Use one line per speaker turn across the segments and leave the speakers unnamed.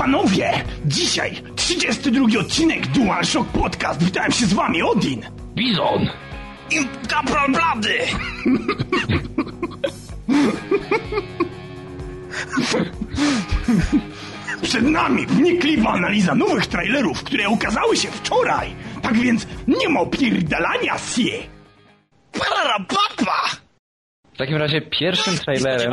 Panowie, dzisiaj 32 odcinek DualShock Podcast. Witałem się z wami, Odin,
Bizon
i Kapral Blady. Przed nami wnikliwa analiza nowych trailerów, które ukazały się wczoraj. Tak więc nie ma opierdalania się. Parapapa!
W takim razie pierwszym trailerem...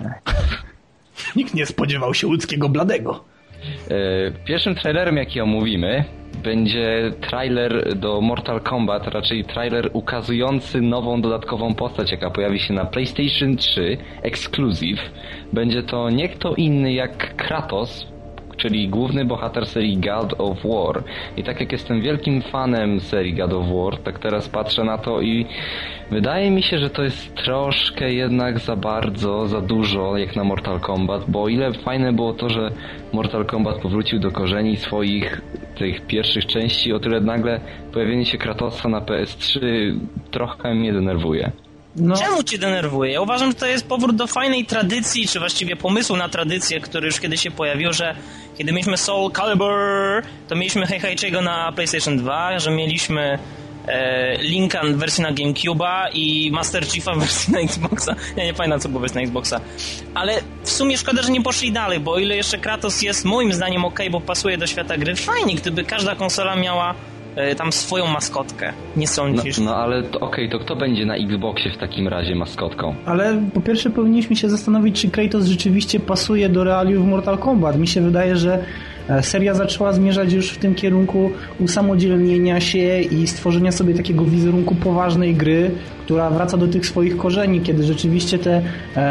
Nikt nie spodziewał się ludzkiego Bladego.
Pierwszym trailerem, jaki omówimy, będzie trailer do Mortal Kombat, raczej trailer ukazujący nową dodatkową postać, jaka pojawi się na PlayStation 3 Exclusive. Będzie to nie kto inny jak Kratos, czyli główny bohater serii God of War. I tak jak jestem wielkim fanem serii God of War, tak teraz patrzę na to i wydaje mi się, że to jest troszkę jednak za bardzo, za dużo jak na Mortal Kombat, bo o ile fajne było to, że Mortal Kombat powrócił do korzeni swoich tych pierwszych części, o tyle nagle pojawienie się Kratosa na PS3 trochę mnie denerwuje.
No. Czemu cię denerwuje? Ja uważam, że to jest powrót do fajnej tradycji, czy właściwie pomysłu na tradycję, który już kiedyś się pojawił, że kiedy mieliśmy Soul Calibur, to mieliśmy Heihachiego na PlayStation 2, że mieliśmy Linka w wersji na GameCube'a i Master Chiefa w wersji na Xboxa. Ja nie pamiętam, co było w wersji na Xboxa. Ale w sumie szkoda, że nie poszli dalej, bo o ile jeszcze Kratos jest moim zdaniem okej, bo pasuje do świata gry, fajnie, gdyby każda konsola miała tam swoją maskotkę. Nie sądzisz?
No ale okej, to kto będzie na Xboxie w takim razie maskotką?
Ale po pierwsze powinniśmy się zastanowić, czy Kratos rzeczywiście pasuje do realiów Mortal Kombat. Mi się wydaje, że seria zaczęła zmierzać już w tym kierunku usamodzielnienia się i stworzenia sobie takiego wizerunku poważnej gry, która wraca do tych swoich korzeni, kiedy rzeczywiście te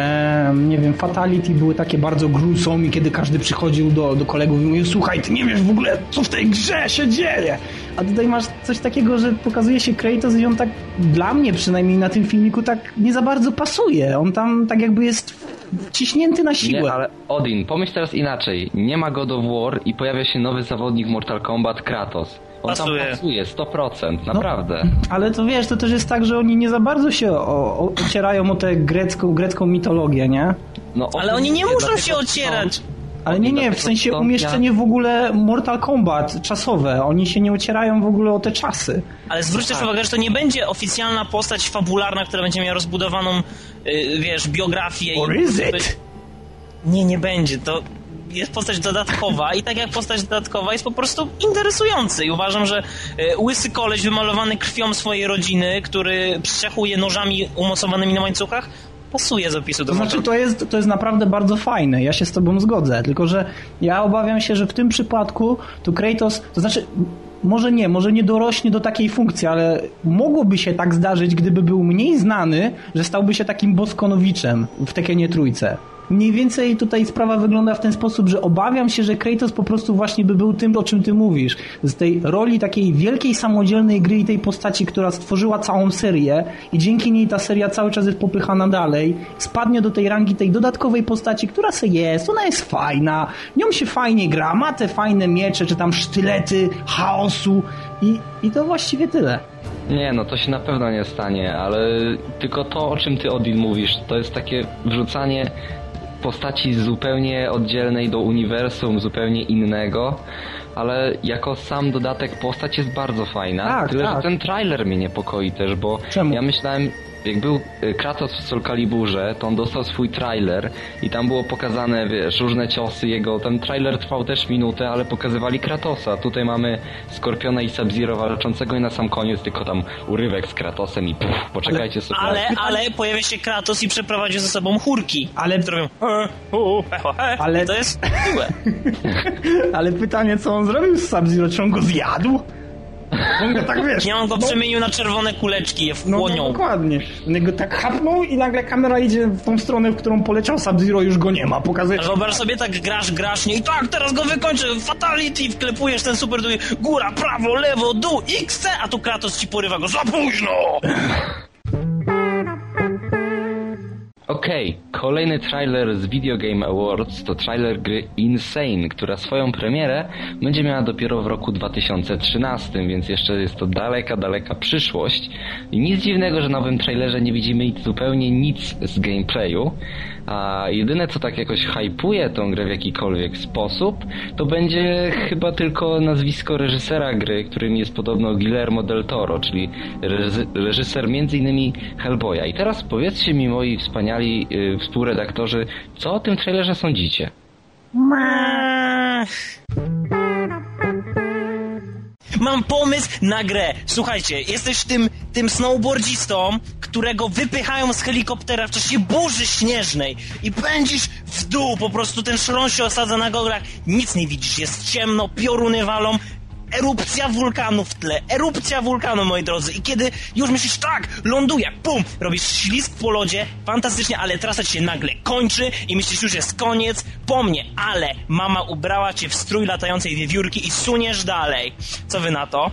fatality były takie bardzo gruesome i kiedy każdy przychodził do kolegów i mówił: słuchaj, ty nie wiesz w ogóle, co w tej grze się dzieje. A tutaj masz coś takiego, że pokazuje się Kratos i on tak, dla mnie przynajmniej na tym filmiku, tak nie za bardzo pasuje. On tam tak jakby jest wciśnięty na siłę.
Nie, ale Odin, pomyśl teraz inaczej. Nie ma God of War i pojawia się nowy zawodnik Mortal Kombat, Kratos. On pasuje. Tam pasuje, 100%, naprawdę.
No, ale to wiesz, to też jest tak, że oni nie za bardzo się ocierają o tę grecką mitologię, nie?
No, ale oni nie muszą się ocierać.
Ale nie, w sensie umieszczenie w ogóle Mortal Kombat czasowe. Oni się nie ocierają w ogóle o te czasy.
Ale zwróć też uwagę, że to nie będzie oficjalna postać fabularna, która będzie miała rozbudowaną, biografię.
Or is it?
Nie będzie. To jest postać dodatkowa i tak jak postać dodatkowa jest po prostu interesujący. I uważam, że łysy koleś wymalowany krwią swojej rodziny, który strzechuje nożami umocowanymi na łańcuchach, pasuje z opisu do
Znaczy to jest naprawdę bardzo fajne, ja się z tobą zgodzę, tylko że ja obawiam się, że w tym przypadku to Kratos, to znaczy może nie dorośnie do takiej funkcji, ale mogłoby się tak zdarzyć, gdyby był mniej znany, że stałby się takim Boskonowiczem w Tekkenie trójce. Mniej więcej tutaj sprawa wygląda w ten sposób, że obawiam się, że Kratos po prostu właśnie by był tym, o czym ty mówisz. Z tej roli takiej wielkiej, samodzielnej gry i tej postaci, która stworzyła całą serię i dzięki niej ta seria cały czas jest popychana dalej, spadnie do tej rangi tej dodatkowej postaci, która se jest, ona jest fajna, nią się fajnie gra, ma te fajne miecze, czy tam sztylety chaosu i to właściwie tyle.
Nie, no to się na pewno nie stanie, ale tylko to, o czym ty, Odin, mówisz, to jest takie wrzucanie postaci zupełnie oddzielnej do uniwersum, zupełnie innego, ale jako sam dodatek postać jest bardzo fajna.
Tak,
tyle,
tak.
że ten trailer mnie niepokoi też, bo
Czemu?
Ja myślałem, jak był Kratos w Soul Caliburze, to on dostał swój trailer i tam było pokazane, wiesz, różne ciosy jego. Ten trailer trwał też minutę, ale pokazywali Kratosa. Tutaj mamy Skorpiona i Sub-Zero walczącego i na sam koniec tylko tam urywek z Kratosem i poczekajcie sobie.
Ale pojawia się Kratos i przeprowadzi ze sobą chórki.
Ale
to jest miłe.
Ale pytanie, co on zrobił z Sub-Zero? Czy on go zjadł? On go tak, wiesz...
Nie, on go przemienił na czerwone kuleczki, je wchłonią.
No dokładnie. On go tak chapnął i nagle kamera idzie w tą stronę, w którą poleciał Sub-Zero, już go nie ma. Pokazuje...
Wyobraź sobie, tak grasz, nie i tak, teraz go wykończę, fatality, wklepujesz ten super dół, góra, prawo, lewo, dół, XC, a tu Kratos ci porywa go, za późno!
Okej, kolejny trailer z Video Game Awards to trailer gry Insane, która swoją premierę będzie miała dopiero w roku 2013, więc jeszcze jest to daleka przyszłość. I nic dziwnego, że na nowym trailerze nie widzimy zupełnie nic z gameplayu, a jedyne co tak jakoś hypuje tą grę w jakikolwiek sposób, to będzie chyba tylko nazwisko reżysera gry, którym jest podobno Guillermo del Toro, czyli reżyser m.in. Hellboya. I teraz powiedzcie mi, moi wspaniali współredaktorzy, co o tym trailerze sądzicie?
Mam pomysł na grę. Słuchajcie, jesteś tym snowboardzistą, którego wypychają z helikoptera w czasie burzy śnieżnej i pędzisz w dół, po prostu ten szron się osadza na goglach, nic nie widzisz, jest ciemno, pioruny walą, erupcja wulkanu w tle, erupcja wulkanu, moi drodzy, i kiedy już myślisz, tak, ląduję, pum, robisz ślizg po lodzie, fantastycznie, ale trasa ci się nagle kończy i myślisz, już jest koniec, po mnie, ale mama ubrała cię w strój latającej wiewiórki i suniesz dalej. Co wy na to?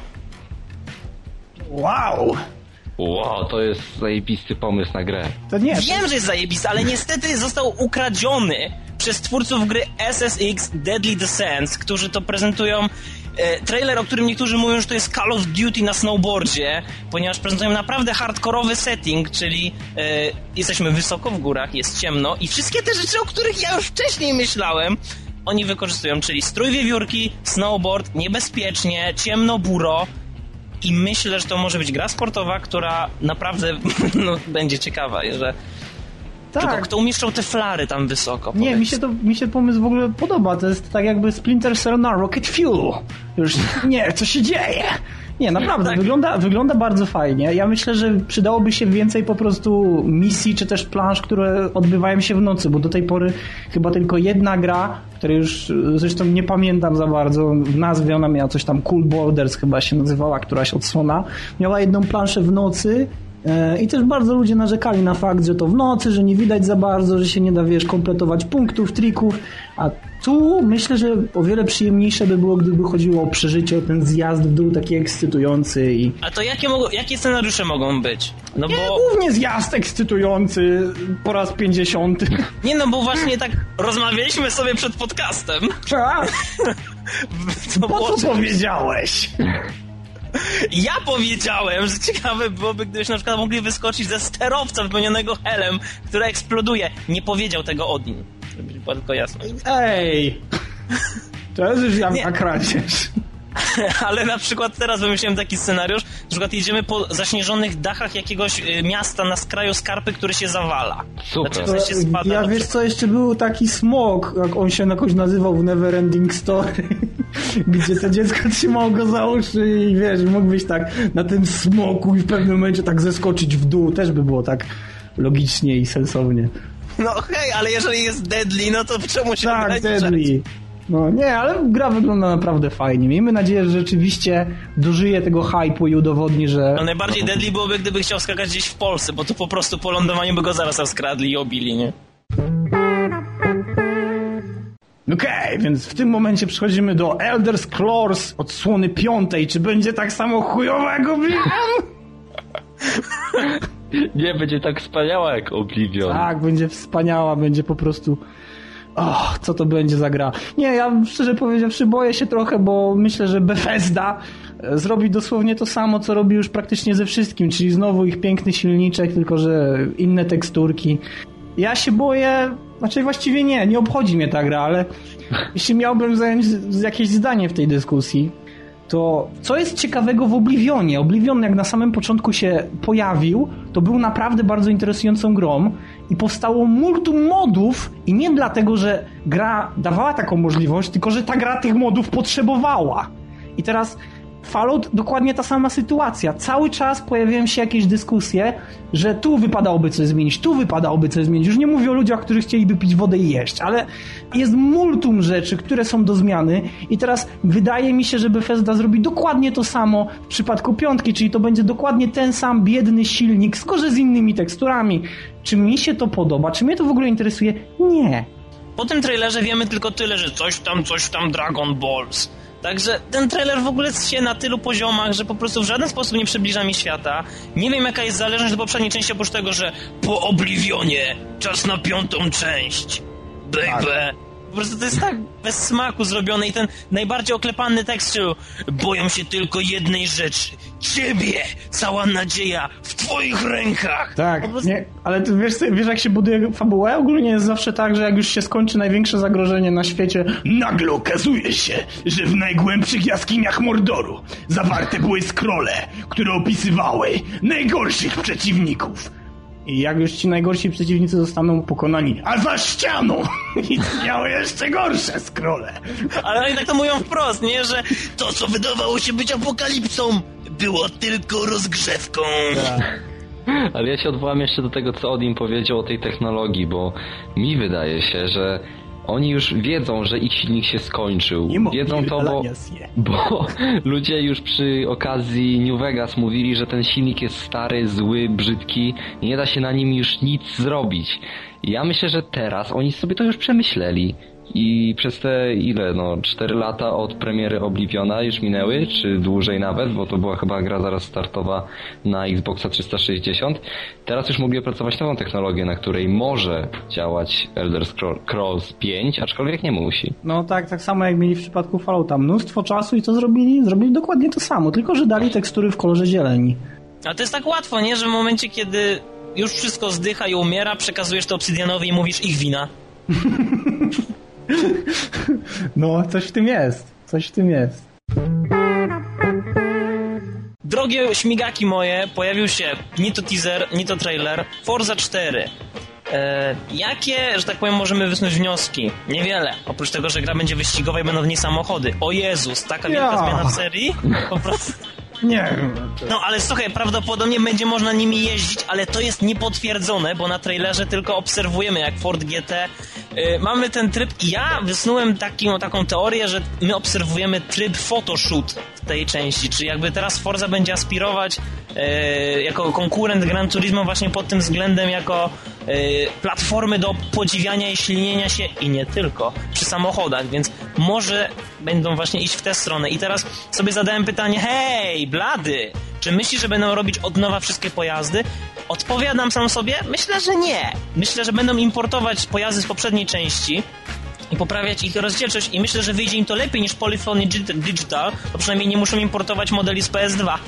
Wow!
Wow, to jest zajebisty pomysł na grę.
To nie.
Wiem, że jest zajebisty, ale niestety został ukradziony przez twórców gry SSX Deadly Descent, którzy to prezentują. Trailer, o którym niektórzy mówią, że to jest Call of Duty na snowboardzie, ponieważ prezentują naprawdę hardkorowy setting, czyli jesteśmy wysoko w górach, jest ciemno i wszystkie te rzeczy, o których ja już wcześniej myślałem, oni wykorzystują, czyli strój wiewiórki, snowboard, niebezpiecznie, ciemno-buro. I myślę, że to może być gra sportowa, która naprawdę będzie ciekawa, że
Tak.
tylko kto umieszczał te flary tam wysoko.
Nie, mi się pomysł w ogóle podoba. To jest tak jakby Splinter Cell na Rocket Fuel. Już nie, co się dzieje? Nie, naprawdę,
Tak.
wygląda bardzo fajnie. Ja myślę, że przydałoby się więcej po prostu misji, czy też planż, które odbywają się w nocy, bo do tej pory chyba tylko jedna gra, której już zresztą nie pamiętam za bardzo, w nazwie ona miała coś tam, Cool Borders chyba się nazywała, któraś odsłona, miała jedną planszę w nocy. I też bardzo ludzie narzekali na fakt, że to w nocy, że nie widać za bardzo, że się nie da, kompletować punktów, trików, a tu myślę, że o wiele przyjemniejsze by było, gdyby chodziło o przeżycie, o ten zjazd w dół taki ekscytujący i...
A to jakie scenariusze mogą być? No
Nie,
bo...
głównie zjazd ekscytujący po raz 50.
Nie, no bo właśnie tak rozmawialiśmy sobie przed podcastem.
Po co powiedziałeś?
Ja powiedziałem, że ciekawe byłoby, gdybyśmy na przykład mogli wyskoczyć ze sterowca wypełnionego helem, który eksploduje. Nie powiedział tego Odin. Żeby była tylko jasność.
Ej! To jest już Janka kradzież.
Ale na przykład teraz wymyśliłem taki scenariusz, że na przykład jedziemy po zaśnieżonych dachach jakiegoś miasta na skraju skarpy, który się zawala.
Super.
Znaczy, w sensie spada.
Ja wiesz co, jeszcze był taki smok, jak on się jakoś nazywał w Neverending Story, gdzie to dziecko trzymało go za uszy i wiesz, mógłbyś tak na tym smoku i w pewnym momencie tak zeskoczyć w dół, też by było tak logicznie i sensownie.
No hej, ale jeżeli jest Deadly, no to czemu się
Tak,
ograniczać?
Deadly. No nie, ale gra wygląda naprawdę fajnie. Miejmy nadzieję, że rzeczywiście dożyje tego hype'u i udowodni, że...
No najbardziej Deadly byłoby, gdyby chciał skakać gdzieś w Polsce, bo to po prostu po lądowaniu by go zaraz skradli i obili, nie?
Okej, więc w tym momencie przechodzimy do Elder Scrolls odsłony 5. Czy będzie tak samo chujowa jak Oblivion?
Nie, będzie tak wspaniała jak Oblivion.
Tak, będzie wspaniała, będzie po prostu... co to będzie za gra? Nie, ja szczerze powiedziawszy boję się trochę, bo myślę, że Bethesda zrobi dosłownie to samo, co robi już praktycznie ze wszystkim, czyli znowu ich piękny silniczek, tylko że inne teksturki. Ja się boję, znaczy właściwie nie obchodzi mnie ta gra, ale jeśli miałbym zająć jakieś zdanie w tej dyskusji, to co jest ciekawego w Oblivionie? Oblivion jak na samym początku się pojawił, to był naprawdę bardzo interesującą grą i powstało multum modów i nie dlatego, że gra dawała taką możliwość, tylko że ta gra tych modów potrzebowała. I teraz Fallout dokładnie ta sama sytuacja. Cały czas pojawiają się jakieś dyskusje, że tu wypadałoby coś zmienić, tu wypadałoby coś zmienić. Już nie mówię o ludziach, którzy chcieliby pić wodę i jeść, ale jest multum rzeczy, które są do zmiany i teraz wydaje mi się, że Bethesda zrobi dokładnie to samo w przypadku 5, czyli to będzie dokładnie ten sam biedny silnik, tylko z innymi teksturami. Czy mi się to podoba? Czy mnie to w ogóle interesuje? Nie.
Po tym trailerze wiemy tylko tyle, że coś tam Dragon Balls. Także ten trailer w ogóle się na tylu poziomach, że po prostu w żaden sposób nie przybliża mi świata. Nie wiem, jaka jest zależność do poprzedniej części, oprócz tego, że po Oblivionie czas na 5. część. Baby. Po prostu to jest tak bez smaku zrobione i ten najbardziej oklepany tekst, boją się tylko jednej rzeczy. Ciebie! Cała nadzieja w twoich rękach!
Tak,
prostu...
nie, ale ty wiesz jak się buduje fabułę? Ogólnie jest zawsze tak, że jak już się skończy największe zagrożenie na świecie,
nagle okazuje się, że w najgłębszych jaskiniach Mordoru zawarte były scrolle, które opisywały najgorszych przeciwników.
i jak już ci najgorsi przeciwnicy zostaną pokonani,
A za ścianą istniały jeszcze gorsze scrolle.
Ale oni tak to mówią wprost, nie? Że to, co wydawało się być apokalipsą, było tylko rozgrzewką.
Ale ja się odwołam jeszcze do tego, co Odin powiedział o tej technologii, bo mi wydaje się, że oni już wiedzą, że ich silnik się skończył. Wiedzą to, bo ludzie już przy okazji New Vegas mówili, że ten silnik jest stary, zły, brzydki i nie da się na nim już nic zrobić. I ja myślę, że teraz oni sobie to już przemyśleli. I przez te 4 lata od premiery Obliviona już minęły, czy dłużej nawet, bo to była chyba gra zaraz startowa na Xboxa 360. Teraz już mogli opracować nową technologię, na której może działać Elder Scrolls 5, aczkolwiek nie musi.
No tak samo jak mieli w przypadku Fallouta. Mnóstwo czasu i co zrobili? Zrobili dokładnie to samo, tylko że dali tekstury w kolorze zieleni.
A to jest tak łatwo, nie? Że w momencie, kiedy już wszystko zdycha i umiera, przekazujesz to Obsydianowi i mówisz ich wina.
No, coś w tym jest.
Drogie śmigaki moje, pojawił się ni to teaser, ni to trailer Forza 4. Jakie, że tak powiem, możemy wysnuć wnioski? Niewiele. Oprócz tego, że gra będzie wyścigowa i będą w niej samochody. O Jezus, taka wielka zmiana w serii? Po prostu...
Nie wiem.
No ale słuchaj, prawdopodobnie będzie można nimi jeździć, ale to jest niepotwierdzone, bo na trailerze tylko obserwujemy, jak Ford GT mamy ten tryb i ja wysnułem taką teorię, że my obserwujemy tryb photoshoot w tej części, czyli jakby teraz Forza będzie aspirować jako konkurent Gran Turismo właśnie pod tym względem jako platformy do podziwiania i ślinienia się i nie tylko przy samochodach, więc może będą właśnie iść w tę stronę. I teraz sobie zadałem pytanie, hej, blady, czy myślisz, że będą robić od nowa wszystkie pojazdy? Odpowiadam sam sobie, myślę, że nie. Myślę, że będą importować pojazdy z poprzedniej części i poprawiać ich rozdzielczość i myślę, że wyjdzie im to lepiej niż Polyphony Digital, bo przynajmniej nie muszą importować modeli z PS2.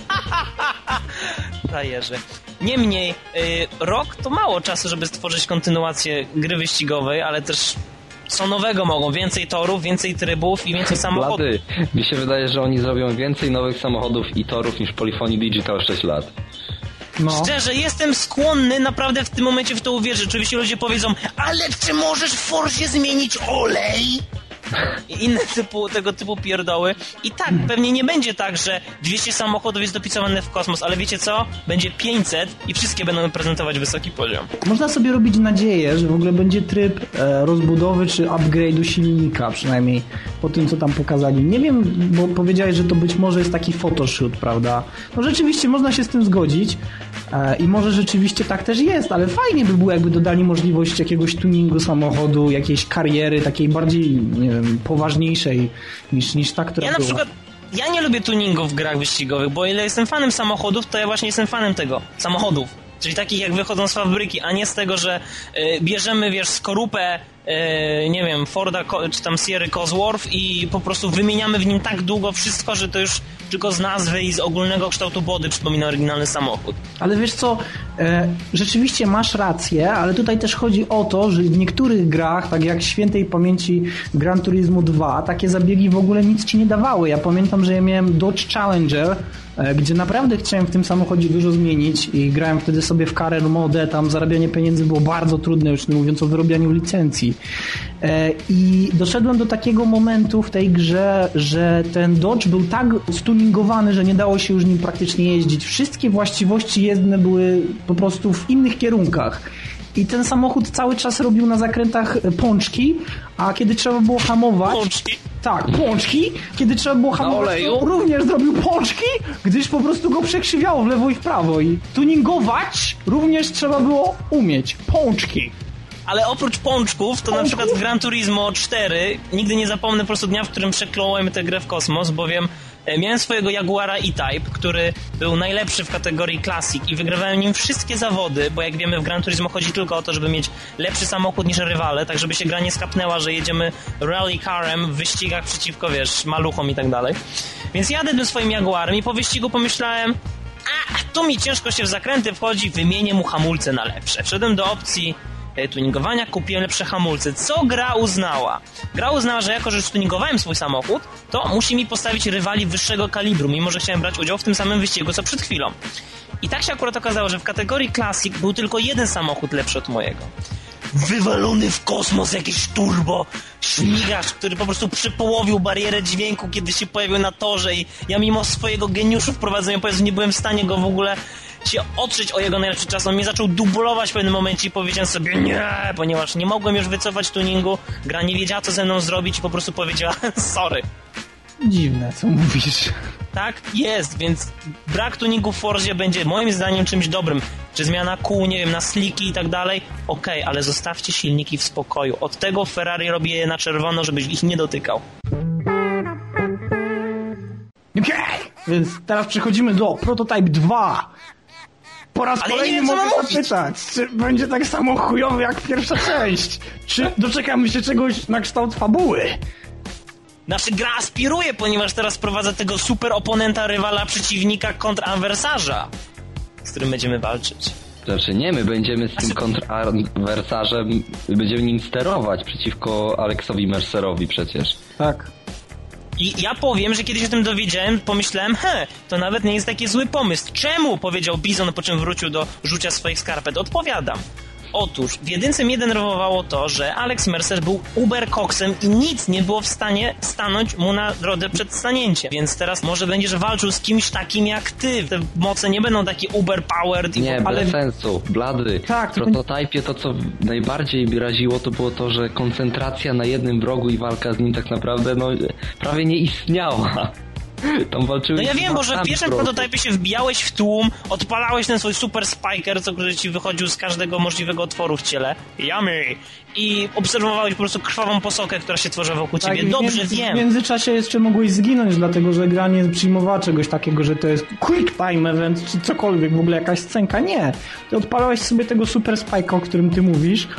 Frajerzy. Niemniej, rok to mało czasu, żeby stworzyć kontynuację gry wyścigowej, ale też co nowego mogą. Więcej torów, więcej trybów i więcej samochodów.
Blady, mi się wydaje, że oni zrobią więcej nowych samochodów i torów niż Polyphony Digital 6 lat.
No.
Szczerze, jestem skłonny naprawdę w tym momencie w to uwierzyć. Oczywiście ludzie powiedzą, ale czy możesz w Forzie zmienić olej? I inne tego typu pierdoły. I tak, pewnie nie będzie tak, że 200 samochodów jest dopisowane w kosmos, ale wiecie co? Będzie 500 i wszystkie będą prezentować wysoki poziom.
Można sobie robić nadzieję, że w ogóle będzie tryb rozbudowy czy upgrade'u silnika, przynajmniej po tym, co tam pokazali. Nie wiem, bo powiedziałeś, że to być może jest taki photoshoot, prawda? No rzeczywiście można się z tym zgodzić i może rzeczywiście tak też jest, ale fajnie by było, jakby dodali możliwość jakiegoś tuningu samochodu, jakiejś kariery takiej bardziej, nie wiem, poważniejszej niż ta, która była. Na przykład
ja nie lubię tuningów w grach wyścigowych, bo ile jestem fanem samochodów, to ja właśnie jestem fanem tego. Samochodów. Czyli takich, jak wychodzą z fabryki, a nie z tego, że bierzemy, wiesz, skorupę, nie wiem, Forda czy tam Sierra Cosworth i po prostu wymieniamy w nim tak długo wszystko, że to już tylko z nazwy i z ogólnego kształtu body przypomina oryginalny samochód.
Ale wiesz co, rzeczywiście masz rację, ale tutaj też chodzi o to, że w niektórych grach, tak jak świętej pamięci Gran Turismo 2, takie zabiegi w ogóle nic ci nie dawały. Ja pamiętam, że ja miałem Dodge Challenger, gdzie naprawdę chciałem w tym samochodzie dużo zmienić i grałem wtedy sobie w career modę, tam zarabianie pieniędzy było bardzo trudne, już nie mówiąc o wyrobianiu licencji. I doszedłem do takiego momentu w tej grze, że ten Dodge był tak stuningowany, że nie dało się już nim praktycznie jeździć. Wszystkie właściwości jezdne były po prostu w innych kierunkach. I ten samochód cały czas robił na zakrętach pączki, a kiedy trzeba było hamować...
Pączki?
Tak, pączki. Kiedy trzeba było hamować, to również zrobił pączki, gdyż po prostu go przekrzywiało w lewo i w prawo. I tuningować również trzeba było umieć. Pączki.
Ale oprócz pączków, to na przykład w Gran Turismo 4 nigdy nie zapomnę po prostu dnia, w którym przekląłem tę grę w kosmos, bowiem miałem swojego Jaguara E-Type, który był najlepszy w kategorii Classic i wygrywałem nim wszystkie zawody, bo jak wiemy w Gran Turismo chodzi tylko o to, żeby mieć lepszy samochód niż rywale, tak żeby się gra nie skapnęła, że jedziemy rally carem w wyścigach przeciwko, wiesz, maluchom i tak dalej. Więc jadę tym swoim Jaguarem i po wyścigu pomyślałem, tu mi ciężko się w zakręty wchodzi, wymienię mu hamulce na lepsze. Wszedłem do opcji tuningowania, kupiłem lepsze hamulce. Co gra uznała? Gra uznała, że jako, że już tuningowałem swój samochód, to musi mi postawić rywali wyższego kalibru, mimo że chciałem brać udział w tym samym wyścigu, co przed chwilą. I tak się akurat okazało, że w kategorii Classic był tylko jeden samochód lepszy od mojego. Wywalony w kosmos jakiś turbo śmigacz, który po prostu przypołowił barierę dźwięku, kiedy się pojawił na torze i ja mimo swojego geniuszu w prowadzeniu pojazdu nie byłem w stanie go w ogóle się otrzeć o jego najlepszy czas. On mnie zaczął dublować w pewnym momencie i powiedziałem sobie nie, ponieważ nie mogłem już wycofać tuningu, gra nie wiedziała co ze mną zrobić i po prostu powiedziała sorry.
Dziwne, co mówisz.
Tak jest, więc brak tuningu w Forzie będzie moim zdaniem czymś dobrym. Czy zmiana kół, nie wiem, na sliki i tak dalej, okej, ale zostawcie silniki w spokoju. Od tego Ferrari robi je na czerwono, żebyś ich nie dotykał.
Więc teraz przechodzimy do Prototype 2. Po raz
Ale
kolejny
ja nie wiem,
mogę
co mam mówić.
zapytać, czy będzie tak samo chujowy jak pierwsza część? Czy doczekamy się czegoś na kształt fabuły?
Znaczy gra aspiruje, ponieważ teraz wprowadza tego super oponenta, rywala, przeciwnika, kontrawersaża, z którym będziemy walczyć.
Znaczy nie, my będziemy z tym kontrawersarzem, będziemy nim sterować przeciwko Aleksowi Mercerowi przecież.
Tak.
I ja powiem, że kiedyś o tym dowiedziałem, pomyślałem, to nawet nie jest taki zły pomysł. Czemu? Powiedział Bizon, po czym wrócił do rzucia swoich skarpet. Odpowiadam. Otóż w jedynce mnie denerwowało to, że Alex Mercer był uber-koksem i nic nie było w stanie stanąć mu na drodze przed stanięciem. Więc teraz może będziesz walczył z kimś takim jak ty. Te moce nie będą takie uber-powered.
Nie, bez sensu. Blady.
Tak,
w prototypie to, co najbardziej mi raziło, to było to, że koncentracja na jednym wrogu i walka z nim tak naprawdę prawie nie istniała. Tam walczyły.
No ja wiem, bo że w pierwszym prototypie się wbijałeś w tłum, odpalałeś ten swój super spiker, który ci wychodził z każdego możliwego otworu w ciele. Yummy! I obserwowałeś po prostu krwawą posokę, która się tworzyła wokół ciebie. Dobrze wiem.
W międzyczasie jeszcze mogłeś zginąć, dlatego że gra nie przyjmowała czegoś takiego, że to jest quick time event, czy cokolwiek, w ogóle jakaś scenka. Nie. Ty odpalałeś sobie tego super spike'a, o którym ty mówisz.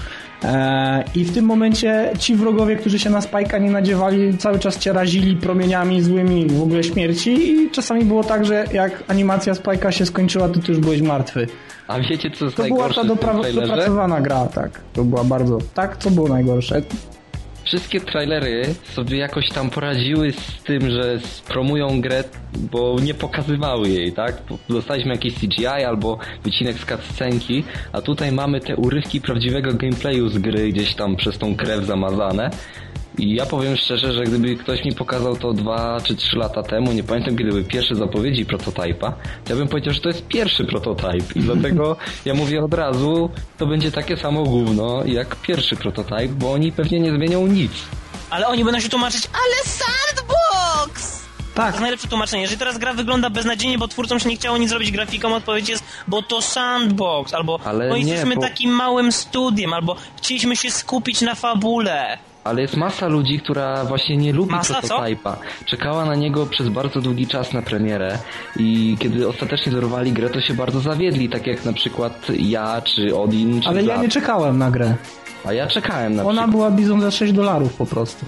I w tym momencie ci wrogowie, którzy się na Spike'a nie nadziewali, cały czas cię razili promieniami złymi w ogóle śmierci i czasami było tak, że jak animacja Spike'a się skończyła, to ty już byłeś martwy.
A wiecie co jest
to
najgorsze?
To była ta dopracowana gra, tak. To była bardzo... Tak, co było najgorsze?
Wszystkie trailery sobie jakoś tam poradziły z tym, że promują grę, bo nie pokazywały jej, tak? Dostaliśmy jakieś CGI albo wycinek z cutscenki, a tutaj mamy te urywki prawdziwego gameplayu z gry gdzieś tam przez tą krew zamazane. I ja powiem szczerze, że gdyby ktoś mi pokazał to 2 czy 3 lata temu, nie pamiętam kiedy były pierwsze zapowiedzi prototypa, to ja bym powiedział, że to jest pierwszy prototyp i dlatego ja mówię od razu, to będzie takie samo gówno jak pierwszy prototyp, bo oni pewnie nie zmienią nic.
Ale oni będą się tłumaczyć, ale sandbox!
Tak.
To jest najlepsze tłumaczenie. Jeżeli teraz gra wygląda beznadziejnie, bo twórcom się nie chciało nic zrobić grafiką, odpowiedź jest, bo to sandbox, albo bo jesteśmy takim małym studiem, albo chcieliśmy się skupić na fabule.
Ale jest masa ludzi, która właśnie nie lubi prototypa. Czekała na niego przez bardzo długi czas na premierę i kiedy ostatecznie dorwali grę, to się bardzo zawiedli, tak jak na przykład ja, czy Odin, czy
Ale ja nie czekałem na grę.
A ja czekałem na
Ona była Bizon za $6 po prostu.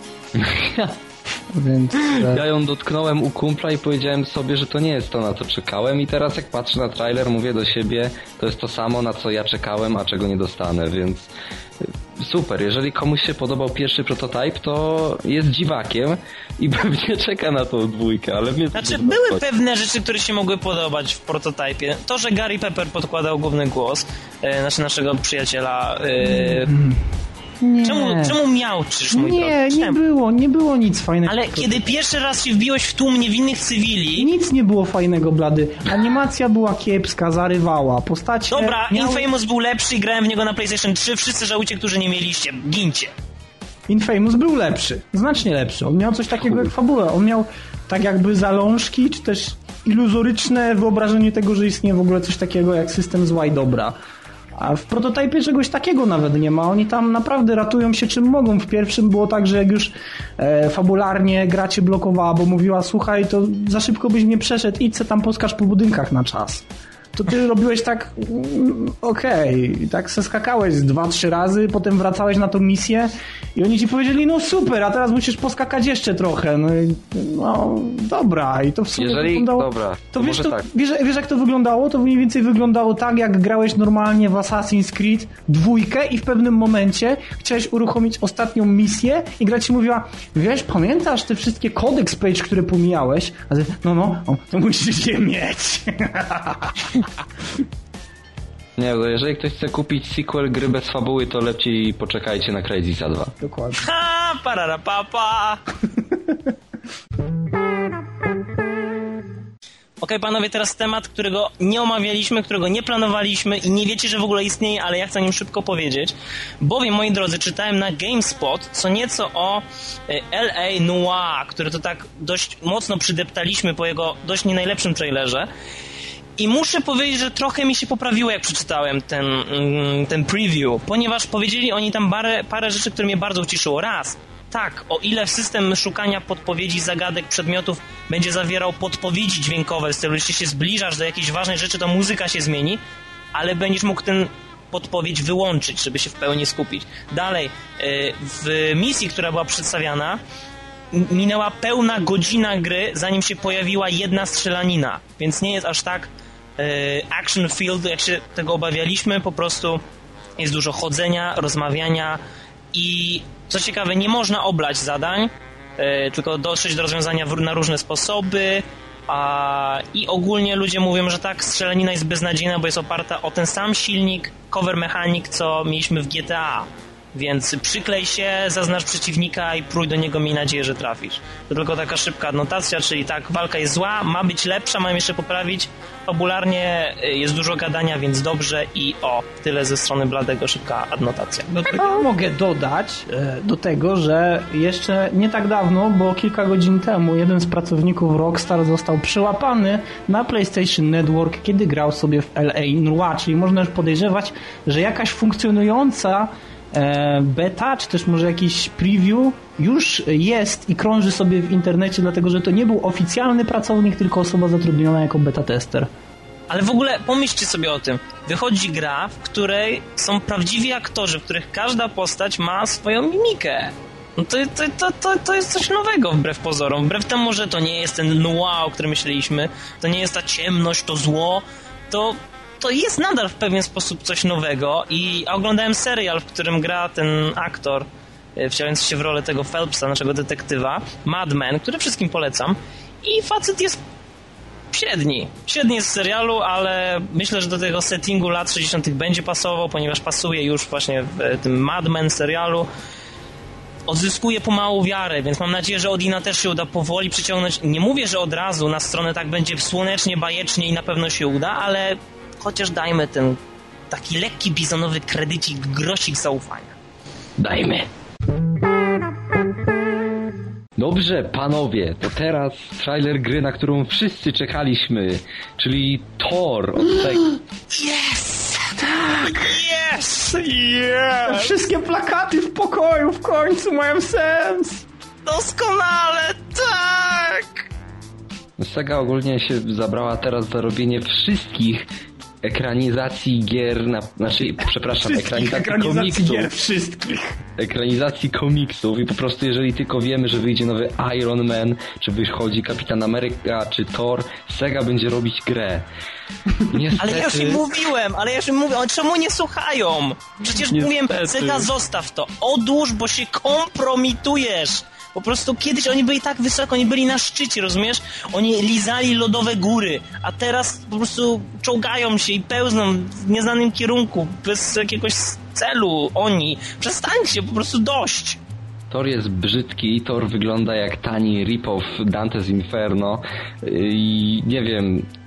Więc...
Ja ją dotknąłem u kumpla i powiedziałem sobie, że to nie jest to, na co czekałem i teraz jak patrzę na trailer, mówię do siebie, to jest to samo, na co ja czekałem, a czego nie dostanę, więc super. Jeżeli komuś się podobał pierwszy prototyp, to jest dziwakiem i pewnie czeka na tą dwójkę, ale mnie...
Znaczy, były pewne rzeczy, które się mogły podobać w prototypie. To, że Gary Pepper podkładał główny głos, naszego przyjaciela...
Nie.
Czemu miałczysz, mój drogi?
Nie było nic fajnego.
Ale kiedy pierwszy raz się wbiłeś w tłum niewinnych cywili...
Nic nie było fajnego, Blady. Animacja była kiepska, zarywała. Postacie...
Dobra, Infamous był lepszy i grałem w niego na PlayStation 3. Wszyscy żałujcie, którzy nie mieliście. Gincie.
Infamous był lepszy. Znacznie lepszy. On miał coś takiego jak fabułę. On miał tak jakby zalążki, czy też iluzoryczne wyobrażenie tego, że istnieje w ogóle coś takiego jak system zła i dobra. A w prototypie czegoś takiego nawet nie ma. Oni tam naprawdę ratują się czym mogą. W pierwszym było tak, że jak już fabularnie gra cię blokowała, bo mówiła, słuchaj, to za szybko byś nie przeszedł, idź se tam poskacz po budynkach na czas. To ty robiłeś tak, okej, tak se skakałeś 2-3 razy, potem wracałeś na tą misję i oni ci powiedzieli, no super, a teraz musisz poskakać jeszcze trochę. No dobra, i to w sumie wyglądało...
Dobra,
to wiesz,
może tak.
Wiesz jak to wyglądało? To mniej więcej wyglądało tak, jak grałeś normalnie w Assassin's Creed 2 i w pewnym momencie chciałeś uruchomić ostatnią misję i gra ci mówiła, wiesz, pamiętasz te wszystkie Codex Page, które pomijałeś? A ty, to musisz je mieć.
Nie, bo jeżeli ktoś chce kupić sequel gry bez fabuły, to lepiej poczekajcie na Cryzisa 2.
Dokładnie.
Ha, pararapapa. Okej, panowie, teraz temat, którego nie omawialiśmy, którego nie planowaliśmy i nie wiecie, że w ogóle istnieje, ale ja chcę o nim szybko powiedzieć. Bowiem, moi drodzy, czytałem na GameSpot co nieco o L.A. Noire, który to tak dość mocno przydeptaliśmy po jego dość nie najlepszym trailerze. I muszę powiedzieć, że trochę mi się poprawiło, jak przeczytałem ten preview, ponieważ powiedzieli oni tam parę rzeczy, które mnie bardzo uciszyło. Raz, tak, o ile system szukania podpowiedzi, zagadek, przedmiotów będzie zawierał podpowiedzi dźwiękowe, z stylu, jeśli się zbliżasz do jakiejś ważnej rzeczy, to muzyka się zmieni, ale będziesz mógł tę podpowiedź wyłączyć, żeby się w pełni skupić. Dalej, w misji, która była przedstawiana, minęła pełna godzina gry, zanim się pojawiła jedna strzelanina, więc nie jest aż tak action filled, jak się tego obawialiśmy, po prostu jest dużo chodzenia, rozmawiania i co ciekawe, nie można oblać zadań, tylko dotrzeć do rozwiązania na różne sposoby, i ogólnie ludzie mówią, że tak, strzelanina jest beznadziejna, bo jest oparta o ten sam silnik, cover mechanic, co mieliśmy w GTA. Więc przyklej się, zaznacz przeciwnika i prój do niego, miej nadzieję, że trafisz. To tylko taka szybka adnotacja, czyli tak, walka jest zła, ma być lepsza, mają jeszcze poprawić. Fabularnie jest dużo gadania, więc dobrze i tyle ze strony Bladego, szybka adnotacja.
Mogę dodać do tego, że jeszcze nie tak dawno, bo kilka godzin temu jeden z pracowników Rockstar został przyłapany na PlayStation Network, kiedy grał sobie w L.A. Noire, czyli można już podejrzewać, że jakaś funkcjonująca beta, czy też może jakiś preview już jest i krąży sobie w internecie, dlatego że to nie był oficjalny pracownik, tylko osoba zatrudniona jako beta tester.
Ale w ogóle pomyślcie sobie o tym. Wychodzi gra, w której są prawdziwi aktorzy, w których każda postać ma swoją mimikę. No to jest coś nowego wbrew pozorom. Wbrew temu, że to nie jest ten noir, o którym myśleliśmy, to nie jest ta ciemność, to zło, to jest nadal w pewien sposób coś nowego i oglądałem serial, w którym gra ten aktor wcielający się w rolę tego Phelpsa, naszego detektywa, Mad Men, który wszystkim polecam i facet jest średni jest z serialu, ale myślę, że do tego settingu lat 60. będzie pasował, ponieważ pasuje już właśnie w tym Mad Men serialu. Odzyskuje pomału wiarę, więc mam nadzieję, że Odina też się uda powoli przyciągnąć. Nie mówię, że od razu na stronę tak będzie słonecznie, bajecznie i na pewno się uda, ale chociaż dajmy ten taki lekki bizonowy kredycik, grosik zaufania. Dajmy.
Dobrze, panowie, to teraz trailer gry, na którą wszyscy czekaliśmy, czyli Thor od tego.
Yes! Tak! Yes!
Yes! Wszystkie plakaty w pokoju w końcu mają sens!
Doskonale, tak!
Sega ogólnie się zabrała teraz za robienie wszystkich ekranizacji gier, ekranizacji komiksów.
Gier wszystkich.
Ekranizacji komiksów i po prostu jeżeli tylko wiemy, że wyjdzie nowy Iron Man, czy wychodzi Kapitan Ameryka, czy Thor, Sega będzie robić grę. Niestety...
Ale ja już im mówiłem, oni czemu nie słuchają? Przecież mówiłem, Sega zostaw to, odłóż, bo się kompromitujesz. Po prostu kiedyś oni byli tak wysoko, oni byli na szczycie, rozumiesz? Oni lizali lodowe góry, a teraz po prostu czołgają się i pełzną w nieznanym kierunku, bez jakiegoś celu oni. Przestańcie, po prostu dość.
Thor jest brzydki, Thor wygląda jak tani rip-off Dante's Inferno i nie wiem,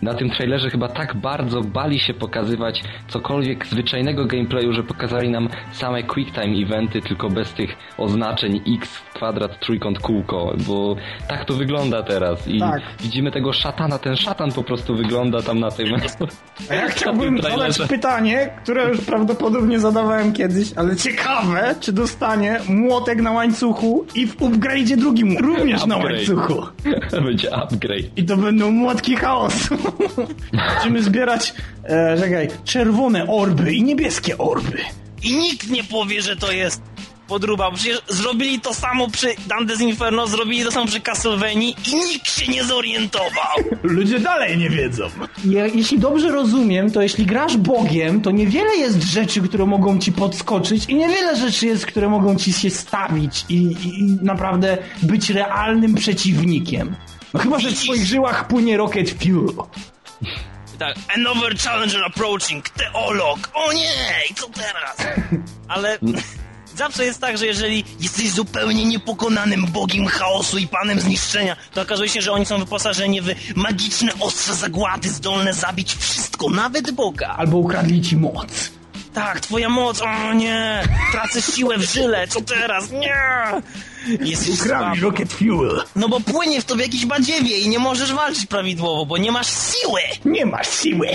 na tym trailerze chyba tak bardzo bali się pokazywać cokolwiek zwyczajnego gameplayu, że pokazali nam same quicktime eventy, tylko bez tych oznaczeń X, kwadrat, trójkąt, kółko, bo tak to wygląda teraz i widzimy tego szatana, ten szatan po prostu wygląda tam na tym.
A ja chciałbym zadać pytanie, które już prawdopodobnie zadawałem kiedyś, ale ciekawe, czy dostanie młotek na łańcuchu i w upgrade'zie drugim również na łańcuchu.
Będzie upgrade.
I to będą młotki chaosu. Będziemy zbierać czerwone orby i niebieskie orby.
I nikt nie powie, że to jest podróba. Przecież zrobili to samo przy Dante's Inferno, zrobili to samo przy Castlevanii i nikt się nie zorientował.
Ludzie dalej nie wiedzą.
Jeśli dobrze rozumiem, to jeśli grasz Bogiem, to niewiele jest rzeczy, które mogą ci podskoczyć i niewiele rzeczy jest, które mogą ci się stawić i naprawdę być realnym przeciwnikiem. No chyba, że w swoich żyłach płynie Rocket Fuel.
Tak, another challenger approaching, teolog, o nie, i co teraz? Ale zawsze jest tak, że jeżeli jesteś zupełnie niepokonanym bogiem chaosu i panem zniszczenia, to okazuje się, że oni są wyposażeni w magiczne ostrze zagłady, zdolne zabić wszystko, nawet Boga.
Albo ukradli ci moc.
Tak, twoja moc, o nie, tracę siłę w żyle, co teraz, nie. Jesteś
ukradli Rocket Fuel.
No bo płynie w tobie jakiś badziewie i nie możesz walczyć prawidłowo, bo nie masz siły.
Nie masz siły.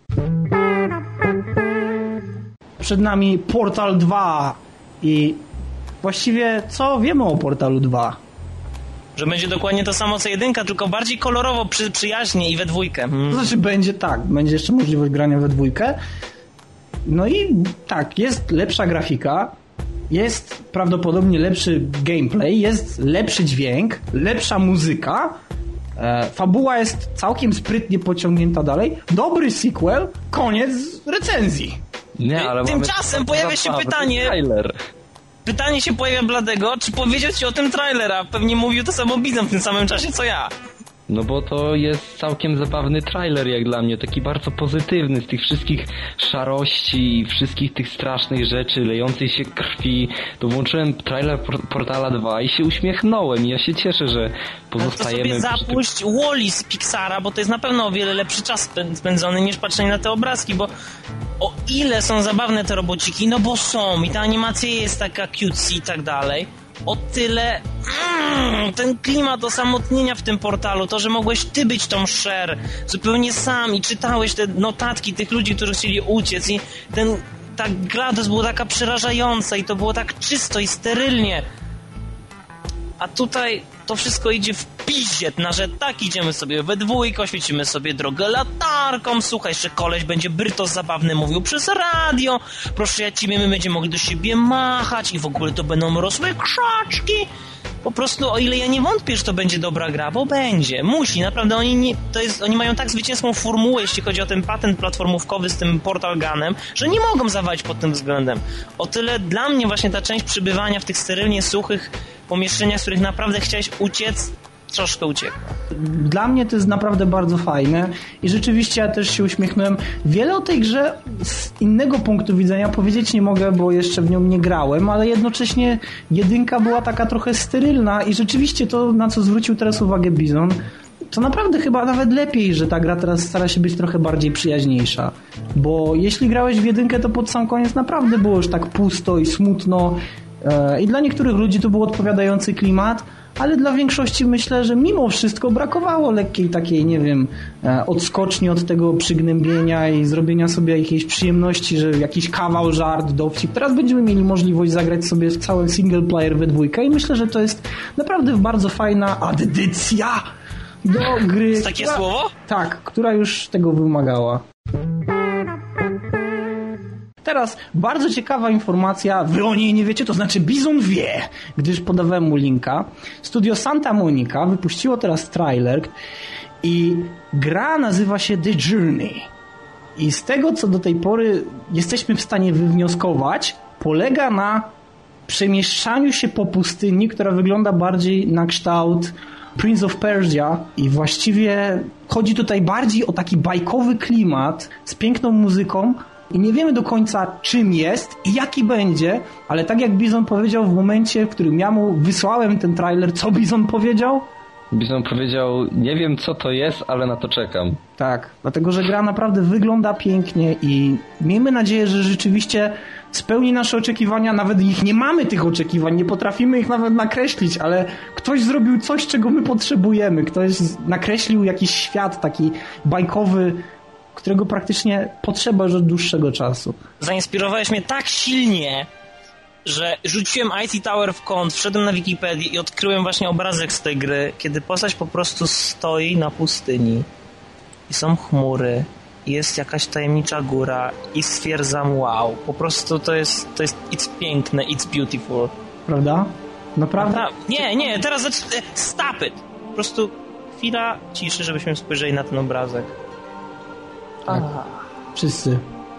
Przed nami Portal 2 i właściwie co wiemy o Portalu 2?
Że będzie dokładnie to samo co 1, tylko bardziej kolorowo, przyjaźnie i we dwójkę.
To znaczy będzie jeszcze możliwość grania we dwójkę. No i tak, jest lepsza grafika, jest prawdopodobnie lepszy gameplay, jest lepszy dźwięk, lepsza muzyka, fabuła jest całkiem sprytnie pociągnięta dalej, dobry sequel, koniec recenzji.
Nie, ale
tymczasem pojawia się pytanie... Pytanie się pojawia Bladego, czy powiedział ci o tym trailera? Pewnie mówił to samo Bizon w tym samym czasie co ja.
No bo to jest całkiem zabawny trailer jak dla mnie, taki bardzo pozytywny, z tych wszystkich szarości, wszystkich tych strasznych rzeczy, lejącej się krwi. To włączyłem trailer Portala 2 i się uśmiechnąłem i ja się cieszę, że pozostajemy...
To sobie zapuść Wall-E z Pixara, bo to jest na pewno o wiele lepszy czas spędzony niż patrzenie na te obrazki, bo o ile są zabawne te robociki, no bo są i ta animacja jest taka cutesy i tak dalej, o tyle ten klimat osamotnienia w tym portalu, to, że mogłeś ty być tą Cher zupełnie sam i czytałeś te notatki tych ludzi, którzy chcieli uciec i ta GLaDOS była taka przerażająca i to było tak czysto i sterylnie. A tutaj to wszystko idzie w piździe, że tak idziemy sobie we dwójkę, oświecimy sobie drogę latarką, słuchaj, że koleś będzie brytos zabawny mówił przez radio, proszę ja ciebie, my będziemy mogli do siebie machać i w ogóle to będą rosły krzaczki. Po prostu, o ile ja nie wątpię, że to będzie dobra gra, bo będzie, musi, naprawdę oni mają tak zwycięską formułę, jeśli chodzi o ten patent platformówkowy z tym Portal Gunem, że nie mogą zawalić pod tym względem. O tyle dla mnie właśnie ta część przybywania w tych sterylnie suchych pomieszczeniach, z których naprawdę chciałeś uciec, troszkę uciekła.
Dla mnie to jest naprawdę bardzo fajne i rzeczywiście ja też się uśmiechnąłem. Wiele o tej grze z innego punktu widzenia powiedzieć nie mogę, bo jeszcze w nią nie grałem, ale jednocześnie 1 była taka trochę sterylna i rzeczywiście to, na co zwrócił teraz uwagę Bizon, to naprawdę chyba nawet lepiej, że ta gra teraz stara się być trochę bardziej przyjaźniejsza. Bo jeśli grałeś w 1, to pod sam koniec naprawdę było już tak pusto i smutno i dla niektórych ludzi to był odpowiadający klimat, ale dla większości myślę, że mimo wszystko brakowało lekkiej takiej, nie wiem, odskoczni od tego przygnębienia i zrobienia sobie jakiejś przyjemności, że jakiś kawał, żart, dowcip. Teraz będziemy mieli możliwość zagrać sobie w cały single player we dwójkę i myślę, że to jest naprawdę bardzo fajna addycja do gry.
Jest takie słowo?
Tak, która już tego wymagała. Teraz bardzo ciekawa informacja, wy o niej nie wiecie, to znaczy Bizon wie, gdyż podawałem mu linka. Studio Santa Monica wypuściło teraz trailer i gra nazywa się The Journey. I z tego, co do tej pory jesteśmy w stanie wywnioskować, polega na przemieszczaniu się po pustyni, która wygląda bardziej na kształt Prince of Persia i właściwie chodzi tutaj bardziej o taki bajkowy klimat z piękną muzyką, i nie wiemy do końca, czym jest i jaki będzie, ale tak jak Bizon powiedział w momencie, w którym ja mu wysłałem ten trailer, co Bizon powiedział?
Bizon powiedział, nie wiem co to jest, ale na to czekam.
Tak, dlatego że gra naprawdę wygląda pięknie i miejmy nadzieję, że rzeczywiście spełni nasze oczekiwania, nawet ich nie mamy tych oczekiwań, nie potrafimy ich nawet nakreślić, ale ktoś zrobił coś, czego my potrzebujemy, ktoś nakreślił jakiś świat taki bajkowy, którego praktycznie potrzeba już od dłuższego czasu.
Zainspirowałeś mnie tak silnie, że rzuciłem IT Tower w kąt, wszedłem na Wikipedię i odkryłem właśnie obrazek z tej gry, kiedy postać po prostu stoi na pustyni i są chmury, i jest jakaś tajemnicza góra i stwierdzam wow, po prostu to jest it's piękne, it's beautiful.
Prawda? Naprawdę?
Nie, teraz stop it! Po prostu chwila ciszy, żebyśmy spojrzeli na ten obrazek.
Tak. Wszyscy.